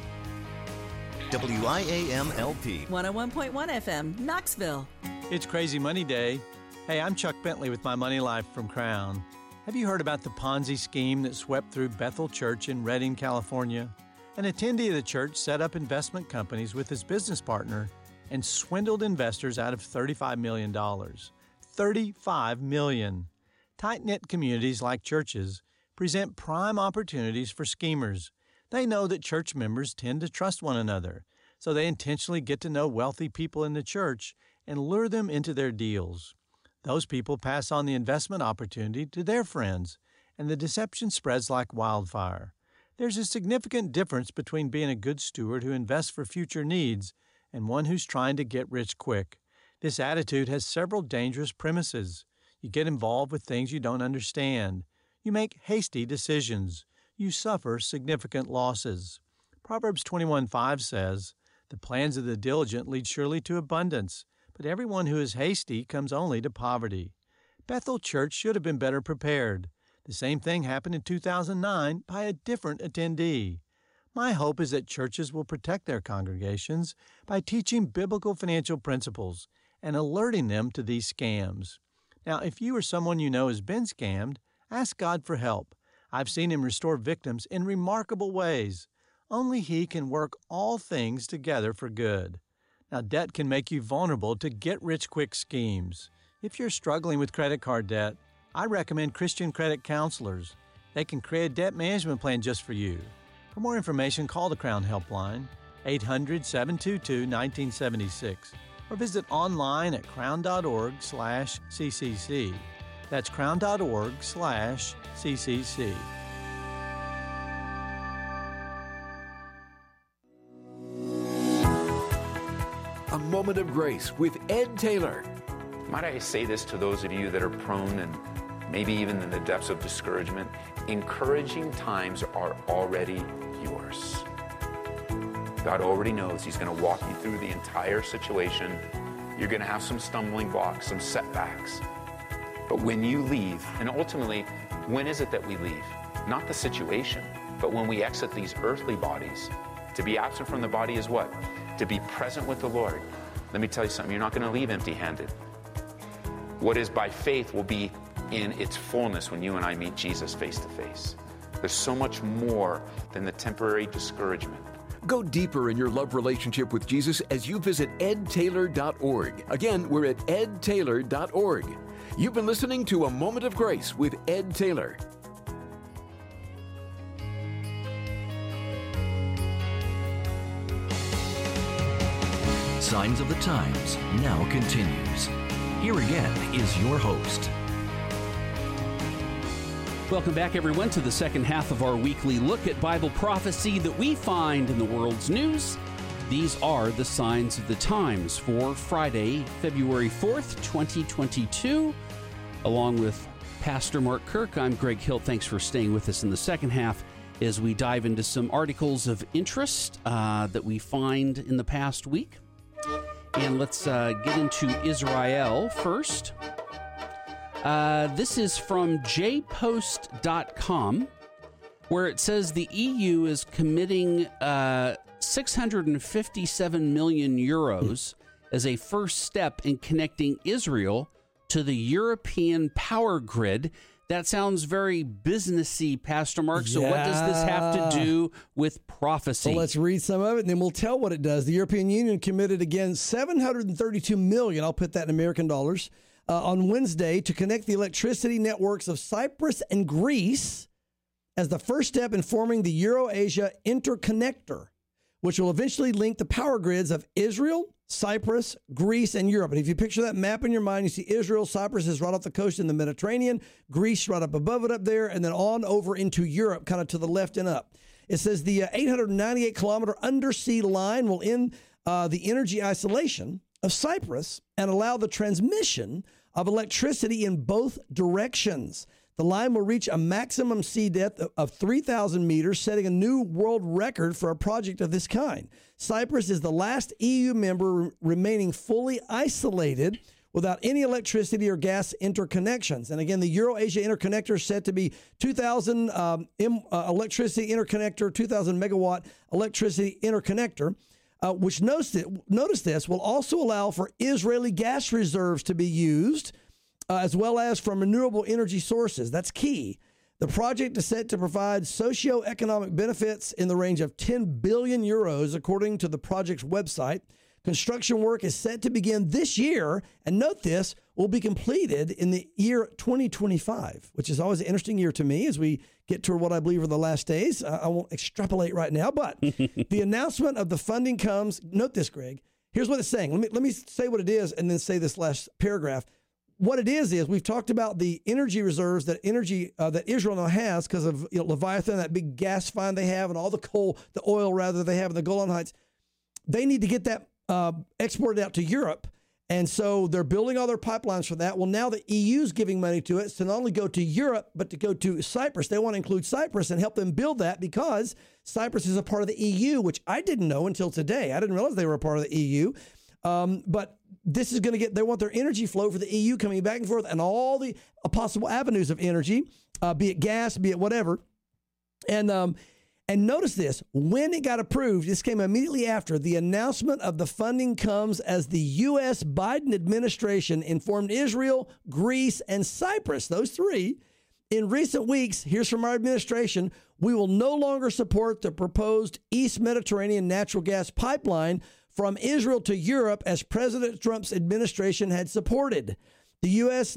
WIAM-LP 101.1 FM, Knoxville. It's Crazy Money Day. Hey, I'm Chuck Bentley with My Money Life from Crown. Have you heard about the Ponzi scheme that swept through Bethel Church in Redding, California? An attendee of the church set up investment companies with his business partner and swindled investors out of $35 million. $35 million. Tight-knit communities like churches present prime opportunities for schemers. They know that church members tend to trust one another, so they intentionally get to know wealthy people in the church and lure them into their deals. Those people pass on the investment opportunity to their friends, and the deception spreads like wildfire. There's a significant difference between being a good steward who invests for future needs and one who's trying to get rich quick. This attitude has several dangerous premises. You get involved with things you don't understand. You make hasty decisions. You suffer significant losses. Proverbs 21:5 says, "The plans of the diligent lead surely to abundance, but everyone who is hasty comes only to poverty." Bethel Church should have been better prepared. The same thing happened in 2009 by a different attendee. My hope is that churches will protect their congregations by teaching biblical financial principles and alerting them to these scams. Now, if you or someone you know has been scammed, ask God for help. I've seen Him restore victims in remarkable ways. Only He can work all things together for good. Now, debt can make you vulnerable to get-rich-quick schemes. If you're struggling with credit card debt, I recommend Christian credit counselors. They can create a debt management plan just for you. For more information, call the Crown Helpline, 800-722-1976, or visit online at crown.org/CCC. That's crown.org/CCC. A Moment of Grace with Ed Taylor. Might I say this to those of you that are prone and maybe even in the depths of discouragement? Encouraging times are already yours. God already knows He's going to walk you through the entire situation. You're going to have some stumbling blocks, some setbacks. But when you leave, and ultimately, when is it that we leave? Not the situation, but when we exit these earthly bodies. To be absent from the body is what? To be present with the Lord. Let me tell you something, you're not going to leave empty-handed. What is by faith will be in its fullness when you and I meet Jesus face to face. There's so much more than the temporary discouragement. Go deeper in your love relationship with Jesus as you visit edtaylor.org. Again, we're at edtaylor.org. You've been listening to A Moment of Grace with Ed Taylor. Signs of the Times now continues. Here again is your host. Welcome back, everyone, to the second half of our weekly look at Bible prophecy that we find in the world's news. These are the Signs of the Times for Friday, February 4th, 2022. Along with Pastor Mark Kirk, I'm Greg Hilt. Thanks for staying with us in the second half as we dive into some articles of interest that we find in the past week. And let's get into Israel first. This is from jpost.com, where it says the EU is committing 657 million euros as a first step in connecting Israel to the European power grid. That sounds very businessy, Pastor Mark. So what does this have to do with prophecy? Well, let's read some of it, and then we'll tell what it does. The European Union committed again $732 million, I'll put that in American dollars, on Wednesday to connect the electricity networks of Cyprus and Greece as the first step in forming the Euro-Asia Interconnector, which will eventually link the power grids of Israel, Cyprus, Greece, and Europe. And if you picture that map in your mind, you see Israel, Cyprus is right off the coast in the Mediterranean, Greece right up above it up there, and then on over into Europe, kind of to the left and up. It says the 898-kilometer undersea line will end the energy isolation of Cyprus and allow the transmission of electricity in both directions. The line will reach a maximum sea depth of 3,000 meters, setting a new world record for a project of this kind. Cyprus is the last EU member remaining fully isolated without any electricity or gas interconnections. And again, the Euro-Asia Interconnector is set to be 2,000 electricity interconnector, 2,000 megawatt electricity interconnector, which notice this, will also allow for Israeli gas reserves to be used, as well as from renewable energy sources. That's key. The project is set to provide socio-economic benefits in the range of 10 billion euros, according to the project's website. Construction work is set to begin this year, and note this, will be completed in the year 2025, which is always an interesting year to me as we get to what I believe are the last days. I won't extrapolate right now, but the announcement of the funding comes, note this, Greg, here's what it's saying. Let me say what it is and then say this last paragraph. What it is we've talked about the energy reserves that Israel now has because of Leviathan, that big gas find they have, and all the oil they have in the Golan Heights. They need to get that exported out to Europe, and so they're building all their pipelines for that. Well, now the EU's giving money to it to not only go to Europe but to go to Cyprus. They want to include Cyprus and help them build that because Cyprus is a part of the EU, which I didn't know until today. I didn't realize they were a part of the EU, but this is going to they want their energy flow for the EU coming back and forth and all the possible avenues of energy, be it gas, be it whatever. And notice this, when it got approved, this came immediately after the announcement of the funding comes as the U.S. Biden administration informed Israel, Greece, and Cyprus, those three, in recent weeks, here's from our administration, we will no longer support the proposed East Mediterranean natural gas pipeline from Israel to Europe, as President Trump's administration had supported. The U.S.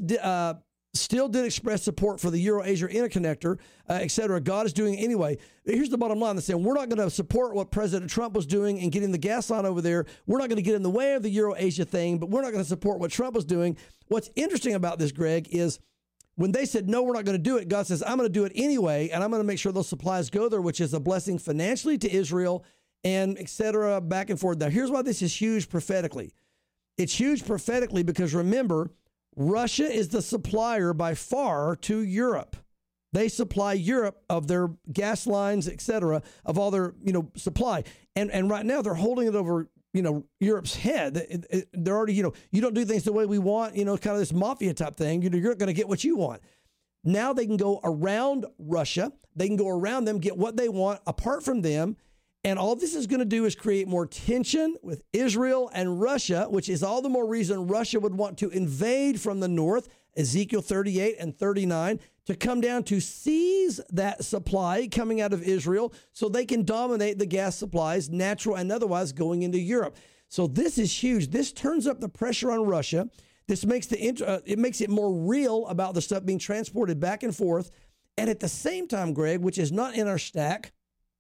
still did express support for the Euro-Asia Interconnector, et cetera. God is doing it anyway. Here's the bottom line. They're saying we're not going to support what President Trump was doing and getting the gas line over there. We're not going to get in the way of the Euro-Asia thing, but we're not going to support what Trump was doing. What's interesting about this, Greg, is when they said, no, we're not going to do it, God says, I'm going to do it anyway, and I'm going to make sure those supplies go there, which is a blessing financially to Israel and et cetera, back and forth. Now, here's why this is huge prophetically. It's huge prophetically because, remember, Russia is the supplier by far to Europe. They supply Europe of their gas lines, et cetera, of all their, supply. And right now they're holding it over, Europe's head. They're already, you don't do things the way we want, kind of this mafia type thing. You're not going to get what you want. Now they can go around Russia. They can go around them, get what they want apart from them. And all this is going to do is create more tension with Israel and Russia, which is all the more reason Russia would want to invade from the north, Ezekiel 38 and 39, to come down to seize that supply coming out of Israel so they can dominate the gas supplies, natural and otherwise, going into Europe. So this is huge. This turns up the pressure on Russia. This makes it makes it more real about the stuff being transported back and forth. And at the same time, Greg, which is not in our stack,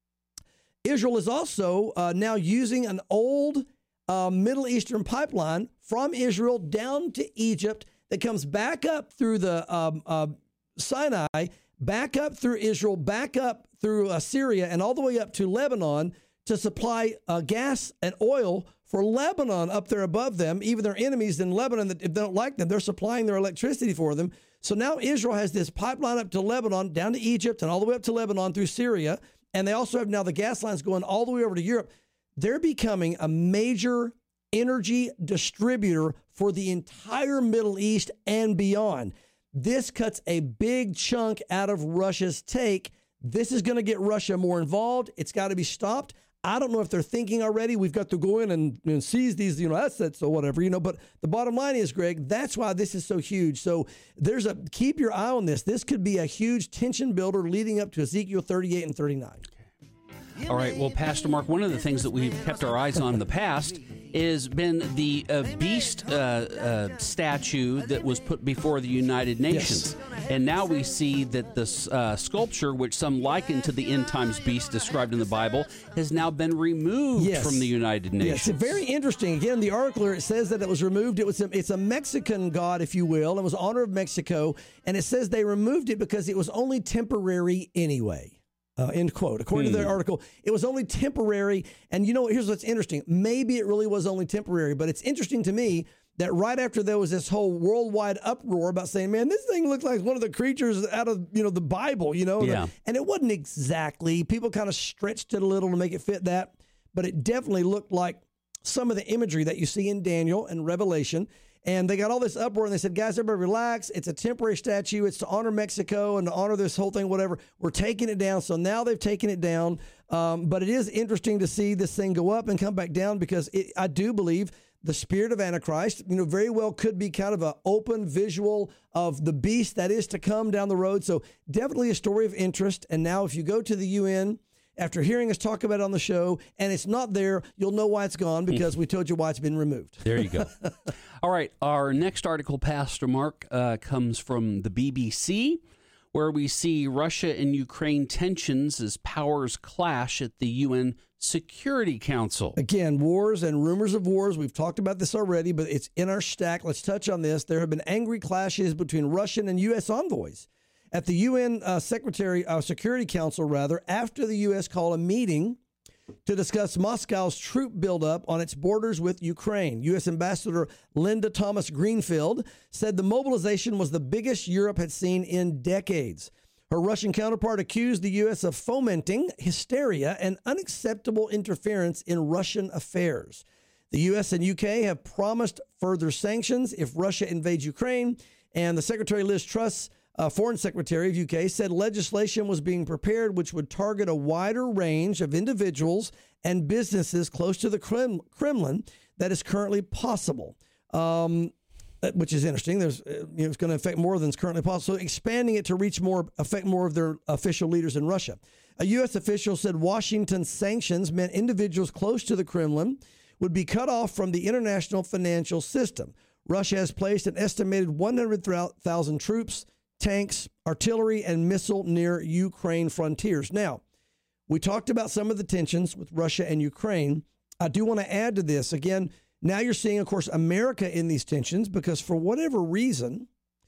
Israel is also now using an old Middle Eastern pipeline from Israel down to Egypt that comes back up through the Sinai, back up through Israel, back up through Syria, and all the way up to Lebanon to supply gas and oil for Lebanon up there above them. Even their enemies in Lebanon, if they don't like them, they're supplying their electricity for them. So now Israel has this pipeline up to Lebanon, down to Egypt, and all the way up to Lebanon through Syria. And they also have now the gas lines going all the way over to Europe. They're becoming a major energy distributor for the entire Middle East and beyond. This cuts a big chunk out of Russia's take. This is going to get Russia more involved. It's got to be stopped. I don't know if they're thinking already, we've got to go in and seize these, assets or whatever, but the bottom line is, Greg, that's why this is so huge. So keep your eye on this. This could be a huge tension builder leading up to Ezekiel 38 and 39. All right. Well, Pastor Mark, one of the things that we've kept our eyes on in the past has been the beast statue that was put before the United Nations. Yes. And now we see that this sculpture, which some liken to the end times beast described in the Bible, has now been removed from the United Nations. Yes, very interesting. Again, the article here, it says that it was removed. It's a Mexican god, if you will. It was honor of Mexico. And it says they removed it because it was only temporary anyway. End quote. According to their article, it was only temporary. And here's what's interesting. Maybe it really was only temporary, but it's interesting to me that right after there was this whole worldwide uproar about saying, man, this thing looks like one of the creatures out of, the Bible, Yeah. And it wasn't exactly. People kind of stretched it a little to make it fit that, but it definitely looked like some of the imagery that you see in Daniel and Revelation. And they got all this uproar, and they said, guys, everybody relax. It's a temporary statue. It's to honor Mexico and to honor this whole thing, whatever. We're taking it down. So now they've taken it down. But it is interesting to see this thing go up and come back down because I do believe the spirit of Antichrist, very well could be kind of an open visual of the beast that is to come down the road. So definitely a story of interest. And now if you go to the UN, after hearing us talk about it on the show, and it's not there, you'll know why it's gone because we told you why it's been removed. There you go. All right. Our next article, Pastor Mark, comes from the BBC, where we see Russia and Ukraine tensions as powers clash at the UN Security Council. Again, wars and rumors of wars. We've talked about this already, but it's in our stack. Let's touch on this. There have been angry clashes between Russian and U.S. envoys at the UN Security Council, after the U.S. called a meeting to discuss Moscow's troop buildup on its borders with Ukraine. U.S. Ambassador Linda Thomas Greenfield said the mobilization was the biggest Europe had seen in decades. Her Russian counterpart accused the U.S. of fomenting hysteria and unacceptable interference in Russian affairs. The U.S. and UK have promised further sanctions if Russia invades Ukraine, and the Secretary Liz Truss, Foreign Secretary of UK, said legislation was being prepared which would target a wider range of individuals and businesses close to the Kremlin that is currently possible, which is interesting. It's going to affect more than is currently possible. So expanding it to affect more of their official leaders in Russia. A U.S. official said Washington's sanctions meant individuals close to the Kremlin would be cut off from the international financial system. Russia has placed an estimated 100,000 troops, tanks, artillery, and missile near Ukraine frontiers. Now, we talked about some of the tensions with Russia and Ukraine. I do want to add to this. Again, now you're seeing, of course, America in these tensions because for whatever reason,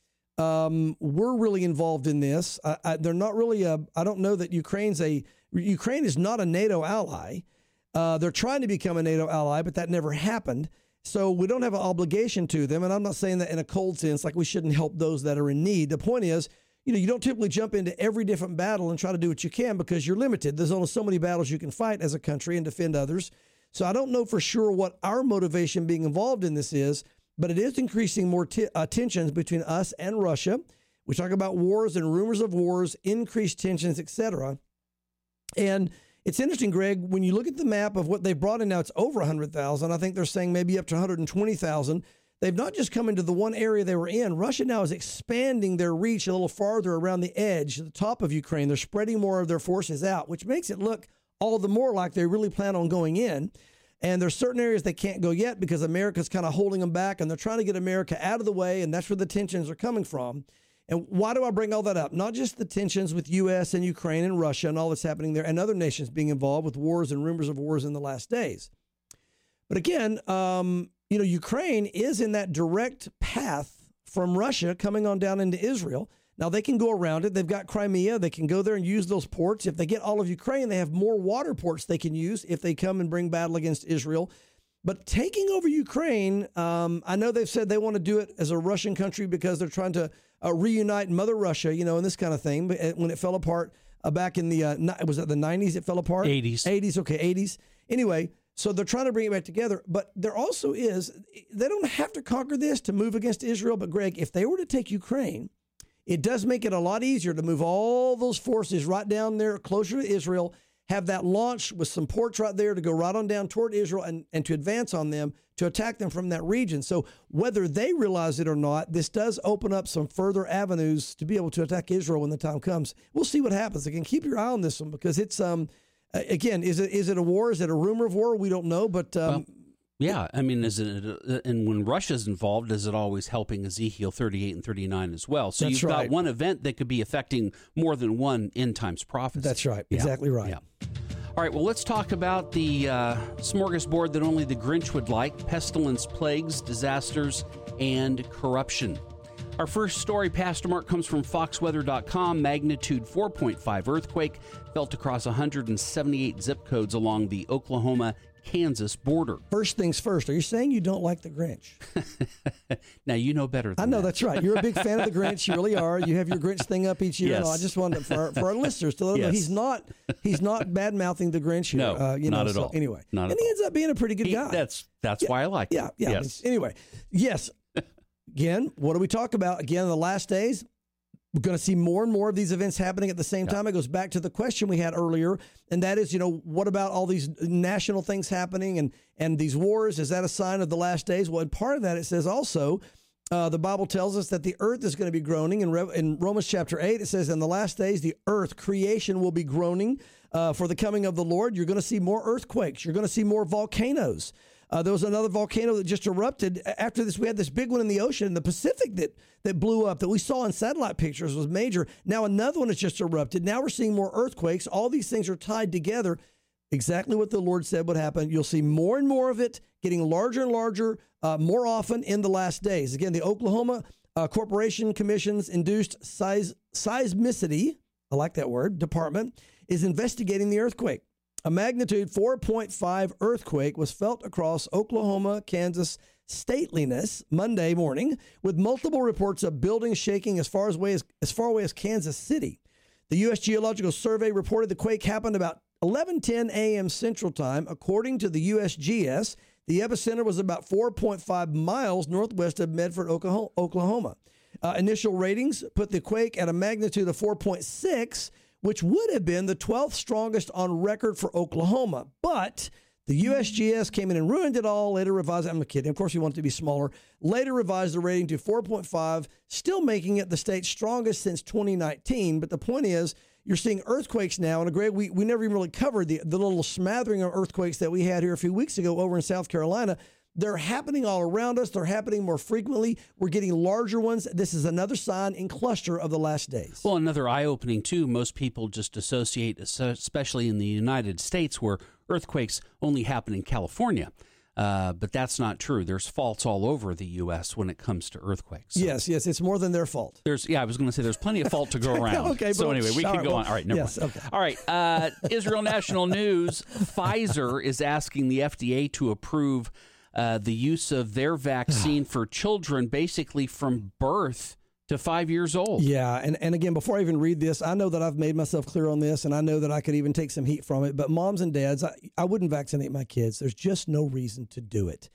we're really involved in this. They're not really I don't know that Ukraine is not a NATO ally. They're trying to become a NATO ally, but that never happened. So we don't have an obligation to them. And I'm not saying that in a cold sense, like we shouldn't help those that are in need. The point is, you don't typically jump into every different battle and try to do what you can because you're limited. There's only so many battles you can fight as a country and defend others. So I don't know for sure what our motivation being involved in this is, but it is increasing more tensions between us and Russia. We talk about wars and rumors of wars, increased tensions, etc. And it's interesting, Greg, when you look at the map of what they've brought in now, it's over 100,000. I think they're saying maybe up to 120,000. They've not just come into the one area they were in. Russia now is expanding their reach a little farther around the edge, the top of Ukraine. They're spreading more of their forces out, which makes it look all the more like they really plan on going in. And there's certain areas they can't go yet because America's kind of holding them back, and they're trying to get America out of the way, and that's where the tensions are coming from. And why do I bring all that up? Not just the tensions with U.S. and Ukraine and Russia and all that's happening there and other nations being involved with wars and rumors of wars in the last days. But again, Ukraine is in that direct path from Russia coming on down into Israel. Now, they can go around it. They've got Crimea. They can go there and use those ports. If they get all of Ukraine, they have more water ports they can use if they come and bring battle against Israel. But taking over Ukraine, I know they've said they want to do it as a Russian country because they're trying to reunite Mother Russia, and this kind of thing. But when it fell apart back in the, was it the 90s it fell apart? 80s. Okay, 80s. Anyway, so they're trying to bring it back together. But there also is, they don't have to conquer this to move against Israel. But Greg, if they were to take Ukraine, it does make it a lot easier to move all those forces right down there closer to Israel, have that launched with some ports right there to go right on down toward Israel and to advance on them, to attack them from that region. So whether they realize it or not, this does open up some further avenues to be able to attack Israel when the time comes. We'll see what happens. Again, keep your eye on this one because it's, again, is it a war? Is it a rumor of war? We don't know, but... yeah, I mean, and when Russia's involved, is it always helping Ezekiel 38 and 39 as well? So That's you've right. got one event that could be affecting more than one end times prophecy. That's right. Yeah. Exactly right. Yeah. All right, well, let's talk about the smorgasbord that only the Grinch would like: pestilence, plagues, disasters, and corruption. Our first story, Pastor Mark, comes from foxweather.com. Magnitude 4.5 earthquake felt across 178 zip codes along the Oklahoma-Kansas border. First things first, are you saying you don't like the Grinch? Now, you know better than I know, that. that's right. You're a big fan of the Grinch. You really are. You have your Grinch thing up each year. Yes. No, I just wanted for our listeners to let them know he's not bad-mouthing the Grinch here. No, not at all. Anyway, Not and at he all. ends up being a pretty good guy. That's why I like him. Yeah. Yes. Anyway, yes. Again, what do we talk about? Again, in the last days, we're going to see more and more of these events happening at the same time. It goes back to the question we had earlier, and that is, what about all these national things happening and these wars? Is that a sign of the last days? Well, and part of that, it says also, the Bible tells us that the earth is going to be groaning. In Romans chapter 8, it says, in the last days, the earth, creation will be groaning for the coming of the Lord. You're going to see more earthquakes. You're going to see more volcanoes. There was another volcano that just erupted. After this, we had this big one in the ocean in the Pacific that blew up that we saw in satellite pictures, was major. Now another one has just erupted. Now we're seeing more earthquakes. All these things are tied together. Exactly what the Lord said would happen. You'll see more and more of it getting larger and larger more often in the last days. Again, the Oklahoma Corporation Commission's induced seismicity, I like that word, department, is investigating the earthquake. A magnitude 4.5 earthquake was felt across Oklahoma, Kansas stateliness Monday morning, with multiple reports of buildings shaking as far away as Kansas City. The U.S. Geological Survey reported the quake happened about 11:10 a.m. Central Time. According to the USGS, the epicenter was about 4.5 miles northwest of Medford, Oklahoma. Initial ratings put the quake at a magnitude of 4.6, which would have been the 12th strongest on record for Oklahoma. But the USGS came in and ruined it all, later revised, I'm kidding, of course we want it to be smaller, later revised the rating to 4.5, still making it the state's strongest since 2019. But the point is, you're seeing earthquakes now, and Greg, we never even really covered the little smattering of earthquakes that we had here a few weeks ago over in South Carolina. They're happening all around us. They're happening more frequently. We're getting larger ones. This is another sign and cluster of the last days. Well, another eye-opening, too. Most people just associate, especially in the United States, where earthquakes only happen in California. But that's not true. There's faults all over the U.S. when it comes to earthquakes. So Yes, it's more than their fault. I was going to say there's plenty of fault to go around. Okay, so anyway, we can go on. All right, never yes, mind. okay. All right, Israel National News, Pfizer is asking the FDA to approve the use of their vaccine for children basically from birth to 5 years old. Yeah, and again, before I even read this, I know that I've made myself clear on this, and I know that I could even take some heat from it, but moms and dads, I wouldn't vaccinate my kids. There's just no reason to do it.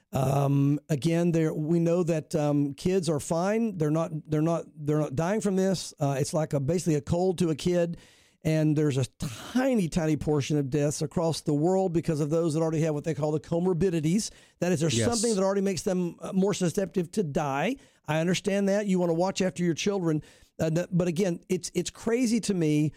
Again, we know that kids are fine. They're not dying from this. It's like basically a cold to a kid. And there's a tiny, tiny portion of deaths across the world because of those that already have what they call the comorbidities. That is, there's something that already makes them more susceptible to die. I understand that. You want to watch after your children. But again, it's crazy to me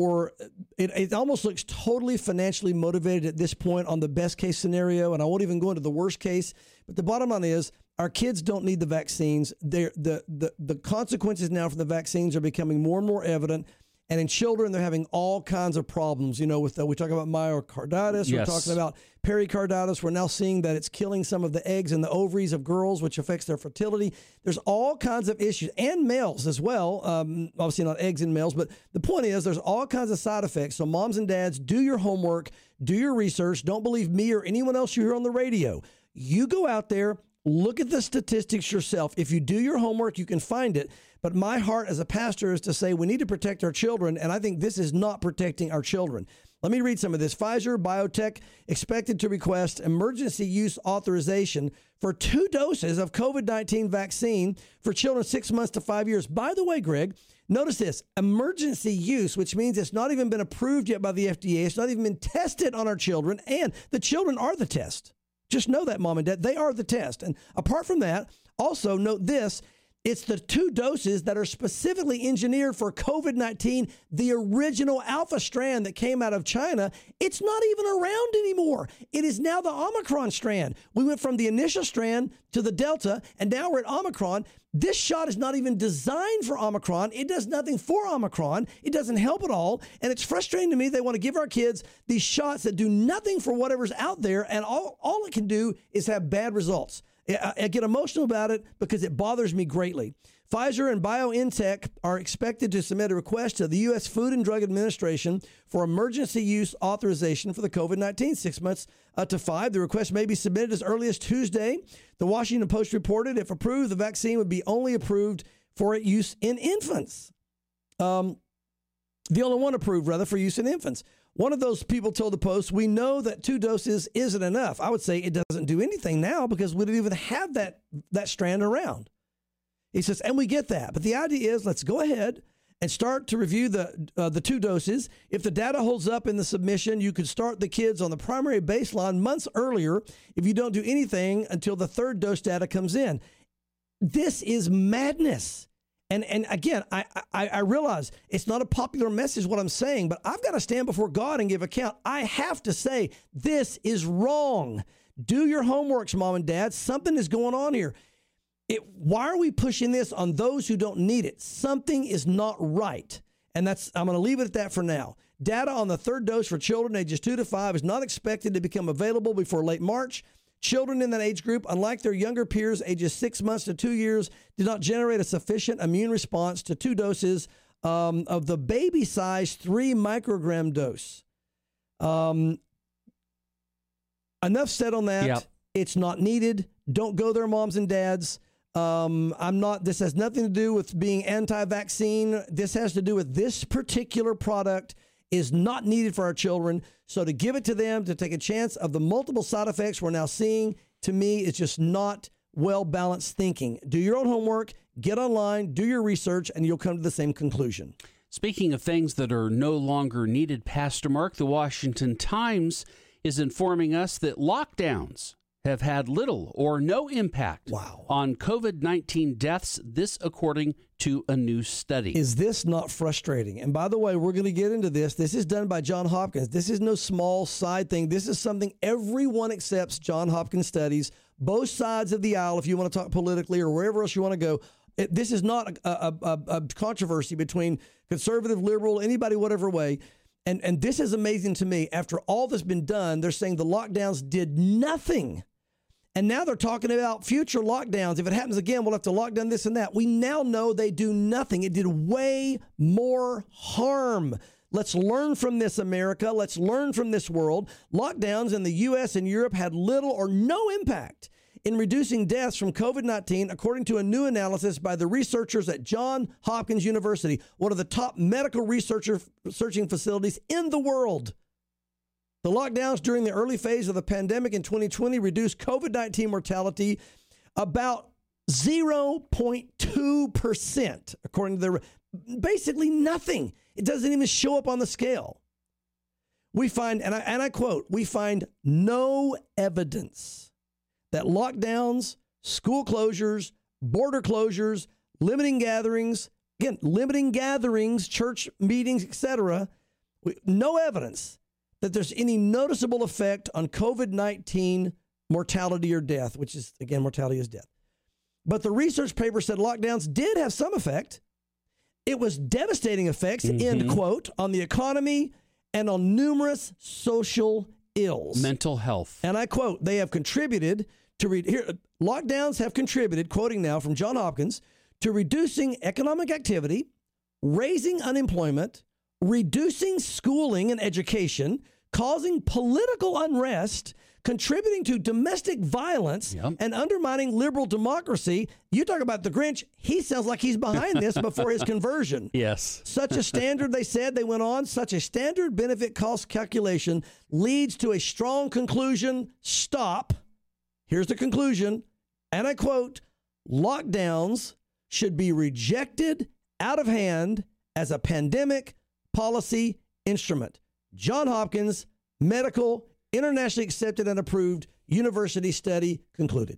it almost looks totally financially motivated at this point on the best case scenario. And I won't even go into the worst case. But the bottom line is our kids don't need the vaccines. The consequences now from the vaccines are becoming more and more evident. And in children, they're having all kinds of problems. We talk about myocarditis. Yes. We're talking about pericarditis. We're now seeing that it's killing some of the eggs in the ovaries of girls, which affects their fertility. There's all kinds of issues, and males as well. Obviously not eggs in males, but the point is there's all kinds of side effects. So moms and dads, do your homework, do your research. Don't believe me or anyone else you hear on the radio. You go out there, look at the statistics yourself. If you do your homework, you can find it. But my heart as a pastor is to say we need to protect our children, and I think this is not protecting our children. Let me read some of this. Pfizer Biotech expected to request emergency use authorization for 2 doses of COVID-19 vaccine for children 6 months to 5 years. By the way, Greg, Notice this, emergency use, which means it's not even been approved yet by the FDA. It's not even been tested on our children, and the children are the test. Just know that, Mom and Dad, they are the test. And apart from that, also note this, it's the 2 doses that are specifically engineered for COVID-19, the original Alpha strand that came out of China. It's not even around anymore. It is now the Omicron strand. We went from the initial strand to the Delta, and now we're at Omicron. This shot is not even designed for Omicron. It does nothing for Omicron. It doesn't help at all. And it's frustrating to me. They want to give our kids these shots that do nothing for whatever's out there, and all it can do is have bad results. I get emotional about it because it bothers me greatly. Pfizer and BioNTech are expected to submit a request to the U.S. Food and Drug Administration for emergency use authorization for the COVID-19, 6 months to 5. The request may be submitted as early as Tuesday. The Washington Post reported, if approved, the vaccine would be only approved for use in infants. The only one approved, rather, for use in infants. One of those people told the Post, we know that 2 doses isn't enough. I would say it doesn't do anything now because we don't even have that strand around. He says, and we get that. But the idea is let's go ahead and start to review the 2 doses. If the data holds up in the submission, you could start the kids on the primary baseline months earlier if you don't do anything until the 3rd dose data comes in. This is madness. And again, I realize it's not a popular message what I'm saying, but I've got to stand before God and give account. I have to say this is wrong. Do your homeworks, Mom and Dad. Something is going on here. Why are we pushing this on those who don't need it? Something is not right. And I'm going to leave it at that for now. Data on the 3rd dose for children ages 2 to 5 is not expected to become available before late March. Children in that age group, unlike their younger peers, ages 6 months to 2 years, did not generate a sufficient immune response to 2 doses of the baby-sized 3 microgram dose. Enough said on that. Yep. It's not needed. Don't go there, moms and dads. This has nothing to do with being anti-vaccine. This has to do with this particular product is not needed for our children. So to give it to them, to take a chance of the multiple side effects we're now seeing, to me, is just not well-balanced thinking. Do your own homework, get online, do your research, and you'll come to the same conclusion. Speaking of things that are no longer needed, Pastor Mark, the Washington Times is informing us that lockdowns have had little or no impact on COVID-19 deaths, this according to a new study. Is this not frustrating? And by the way, we're going to get into this. This is done by Johns Hopkins. This is no small side thing. This is something everyone accepts Johns Hopkins studies, both sides of the aisle, if you want to talk politically or wherever else you want to go. This is not a controversy between conservative, liberal, anybody, whatever way. And this is amazing to me. After all that's been done, they're saying the lockdowns did nothing. And now they're talking about future lockdowns. If it happens again, we'll have to lock down this and that. We now know they do nothing. It did way more harm. Let's learn from this, America. Let's learn from this world. Lockdowns in the U.S. and Europe had little or no impact in reducing deaths from COVID-19, according to a new analysis by the researchers at Johns Hopkins University, one of the top medical researching facilities in the world. The lockdowns during the early phase of the pandemic in 2020 reduced COVID-19 mortality about 0.2%, according to basically nothing. It doesn't even show up on the scale. We find, and I quote, we find no evidence that lockdowns, school closures, border closures, limiting gatherings, church meetings, etc., no evidence that there's any noticeable effect on COVID-19 mortality or death, which is, again, mortality is death. But the research paper said lockdowns did have some effect. It was devastating effects, end quote, on the economy and on numerous social ills. Mental health. And I quote, they have contributed to, lockdowns have contributed, quoting now from Johns Hopkins, to reducing economic activity, raising unemployment, reducing schooling and education, causing political unrest, contributing to domestic violence, and undermining liberal democracy. You talk about the Grinch. He sounds like he's behind this before his conversion. Yes. Such a standard, they said, they went on, such a standard benefit cost calculation leads to a strong conclusion. Stop. Here's the conclusion. And I quote, lockdowns should be rejected out of hand as a pandemic policy instrument. Johns Hopkins Medical, internationally accepted and approved university study concluded.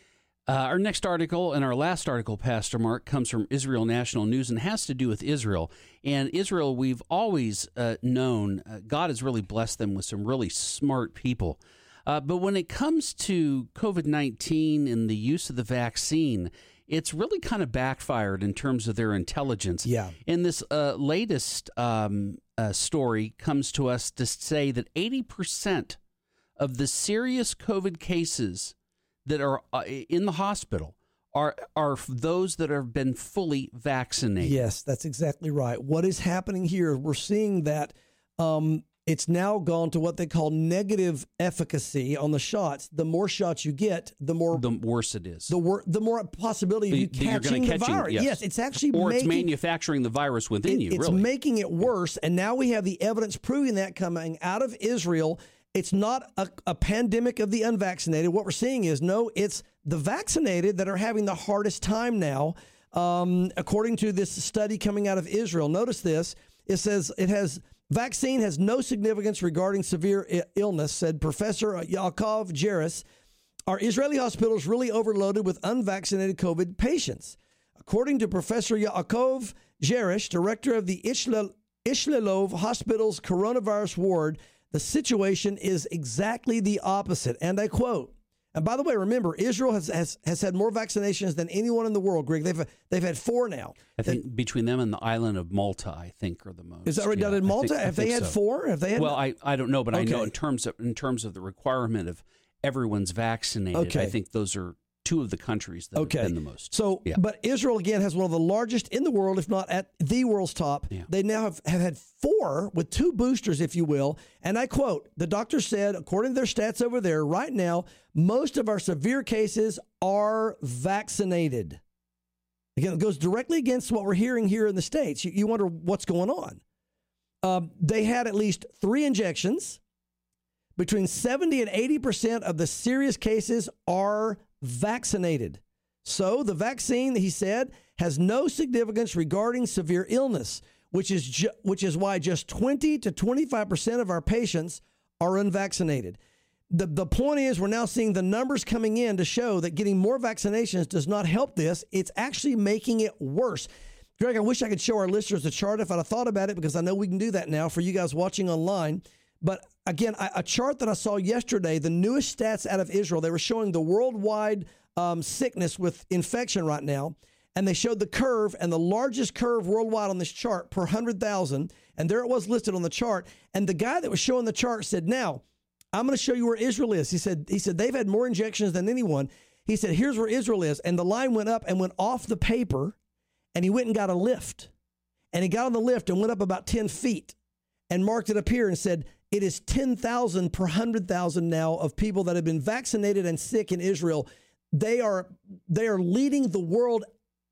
Our next article and our last article, Pastor Mark, comes from Israel National News and has to do with Israel. And Israel, we've always known God has really blessed them with some really smart people. But when it comes to COVID-19 and the use of the vaccine, it's really kind of backfired in terms of their intelligence. Yeah. And this latest story comes to us to say that 80% of the serious COVID cases that are in the hospital are those that have been fully vaccinated. Yes, that's exactly right. What is happening here, we're seeing that it's now gone to what they call negative efficacy on the shots. The more shots you get, the worse it is. The more possibility of you catching the virus. Yes, it's actually it's manufacturing the virus within you. It's making it worse, and now we have the evidence proving that coming out of Israel. It's not a pandemic of the unvaccinated. What we're seeing is, no, it's the vaccinated that are having the hardest time now, according to this study coming out of Israel. Notice this. It says vaccine has no significance regarding severe illness, said Professor Yaakov Jeres. Are Israeli hospitals really overloaded with unvaccinated COVID patients? According to Professor Yaakov Jeres, director of the Ishlelov Hospital's coronavirus ward, the situation is exactly the opposite. And I quote, and by the way, remember, Israel has had more vaccinations than anyone in the world, Greg. They've had 4 now. I think between them and the island of Malta, I think, are the most. Is that right? Down in Malta? Have they had 4? Have they had? Well, I don't know, but okay. I know in terms of the requirement of everyone's vaccinated, okay. I think those are 2 of the countries that have been the most. So, yeah. But Israel, again, has one of the largest in the world, if not at the world's top. Yeah. They now have had 4 with 2 boosters, if you will. And I quote, the doctor said, according to their stats over there, right now, most of our severe cases are vaccinated. Again, it goes directly against what we're hearing here in the States. You wonder what's going on. They had at least 3 injections. Between 70 and 80% of the serious cases are vaccinated. So the vaccine, he said, has no significance regarding severe illness, which is why just 20 to 25% of our patients are unvaccinated. The point is, we're now seeing the numbers coming in to show that getting more vaccinations does not help this. It's actually making it worse. Greg, I wish I could show our listeners the chart if I'd have thought about it, because I know we can do that now for you guys watching online. But again, a chart that I saw yesterday, the newest stats out of Israel, they were showing the worldwide sickness with infection right now. And they showed the curve, and the largest curve worldwide on this chart per 100,000. And there it was listed on the chart. And the guy that was showing the chart said, now, I'm going to show you where Israel is. He said they've had more injections than anyone. He said, here's where Israel is. And the line went up and went off the paper, and he went and got a lift. And he got on the lift and went up about 10 feet and marked it up here and said, it is 10,000 per 100,000 now of people that have been vaccinated and sick in Israel. They are leading the world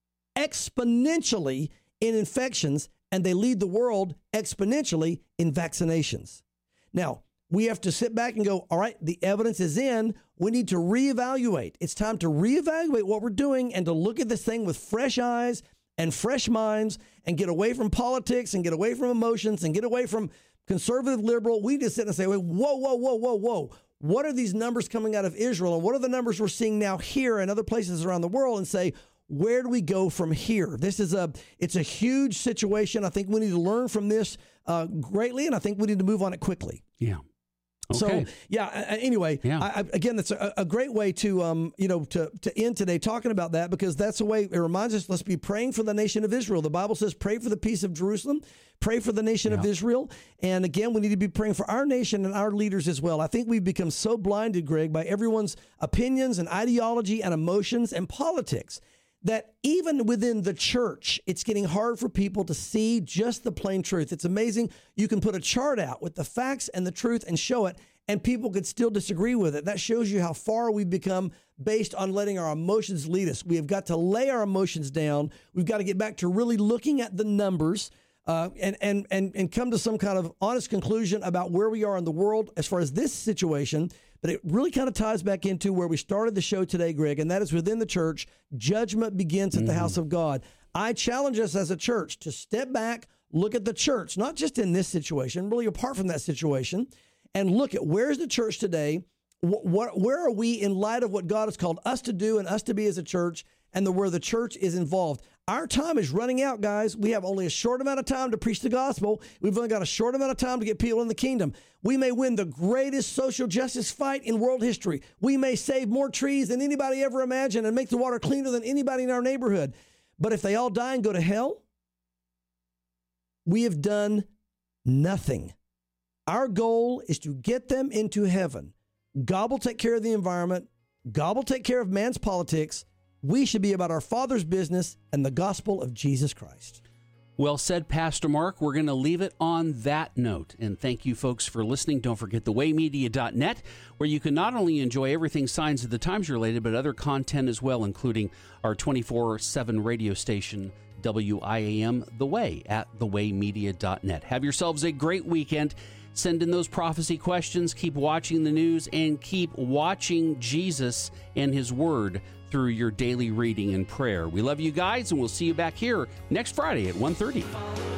exponentially in infections, and they lead the world exponentially in vaccinations. Now, we have to sit back and go, all right, the evidence is in. We need to reevaluate. It's time to reevaluate what we're doing and to look at this thing with fresh eyes and fresh minds and get away from politics and get away from emotions and get away from conservative, liberal. We just sit and say, whoa. What are these numbers coming out of Israel? And what are the numbers we're seeing now here and other places around the world, and say, where do we go from here? It's a huge situation. I think we need to learn from this greatly, and I think we need to move on it quickly. Yeah. Okay. So, anyway, again, that's a great way to end today talking about that, because that's the way it reminds us, let's be praying for the nation of Israel. The Bible says, pray for the peace of Jerusalem, pray for the nation of Israel. And again, we need to be praying for our nation and our leaders as well. I think we've become so blinded, Greg, by everyone's opinions and ideology and emotions and politics, that even within the church, it's getting hard for people to see just the plain truth. It's amazing. You can put a chart out with the facts and the truth and show it, and people could still disagree with it. That shows you how far we've become based on letting our emotions lead us. We have got to lay our emotions down. We've got to get back to really looking at the numbers and come to some kind of honest conclusion about where we are in the world as far as this situation. But it really kind of ties back into where we started the show today, Greg, and that is within the church. Judgment begins at the house of God. I challenge us as a church to step back, look at the church, not just in this situation, really apart from that situation, and look at where's the church today, where are we in light of what God has called us to do and us to be as a church, and where the church is involved. Our time is running out, guys. We have only a short amount of time to preach the gospel. We've only got a short amount of time to get people in the kingdom. We may win the greatest social justice fight in world history. We may save more trees than anybody ever imagined and make the water cleaner than anybody in our neighborhood. But if they all die and go to hell, we have done nothing. Our goal is to get them into heaven. God will take care of the environment. God will take care of man's politics. We should be about our Father's business and the gospel of Jesus Christ. Well said, Pastor Mark. We're going to leave it on that note. And thank you, folks, for listening. Don't forget thewaymedia.net, where you can not only enjoy everything Signs of the Times related, but other content as well, including our 24/7 radio station, WIAM The Way, at thewaymedia.net. Have yourselves a great weekend. Send in those prophecy questions, keep watching the news, and keep watching Jesus and His Word through your daily reading and prayer. We love you guys, and we'll see you back here next Friday at 1:30.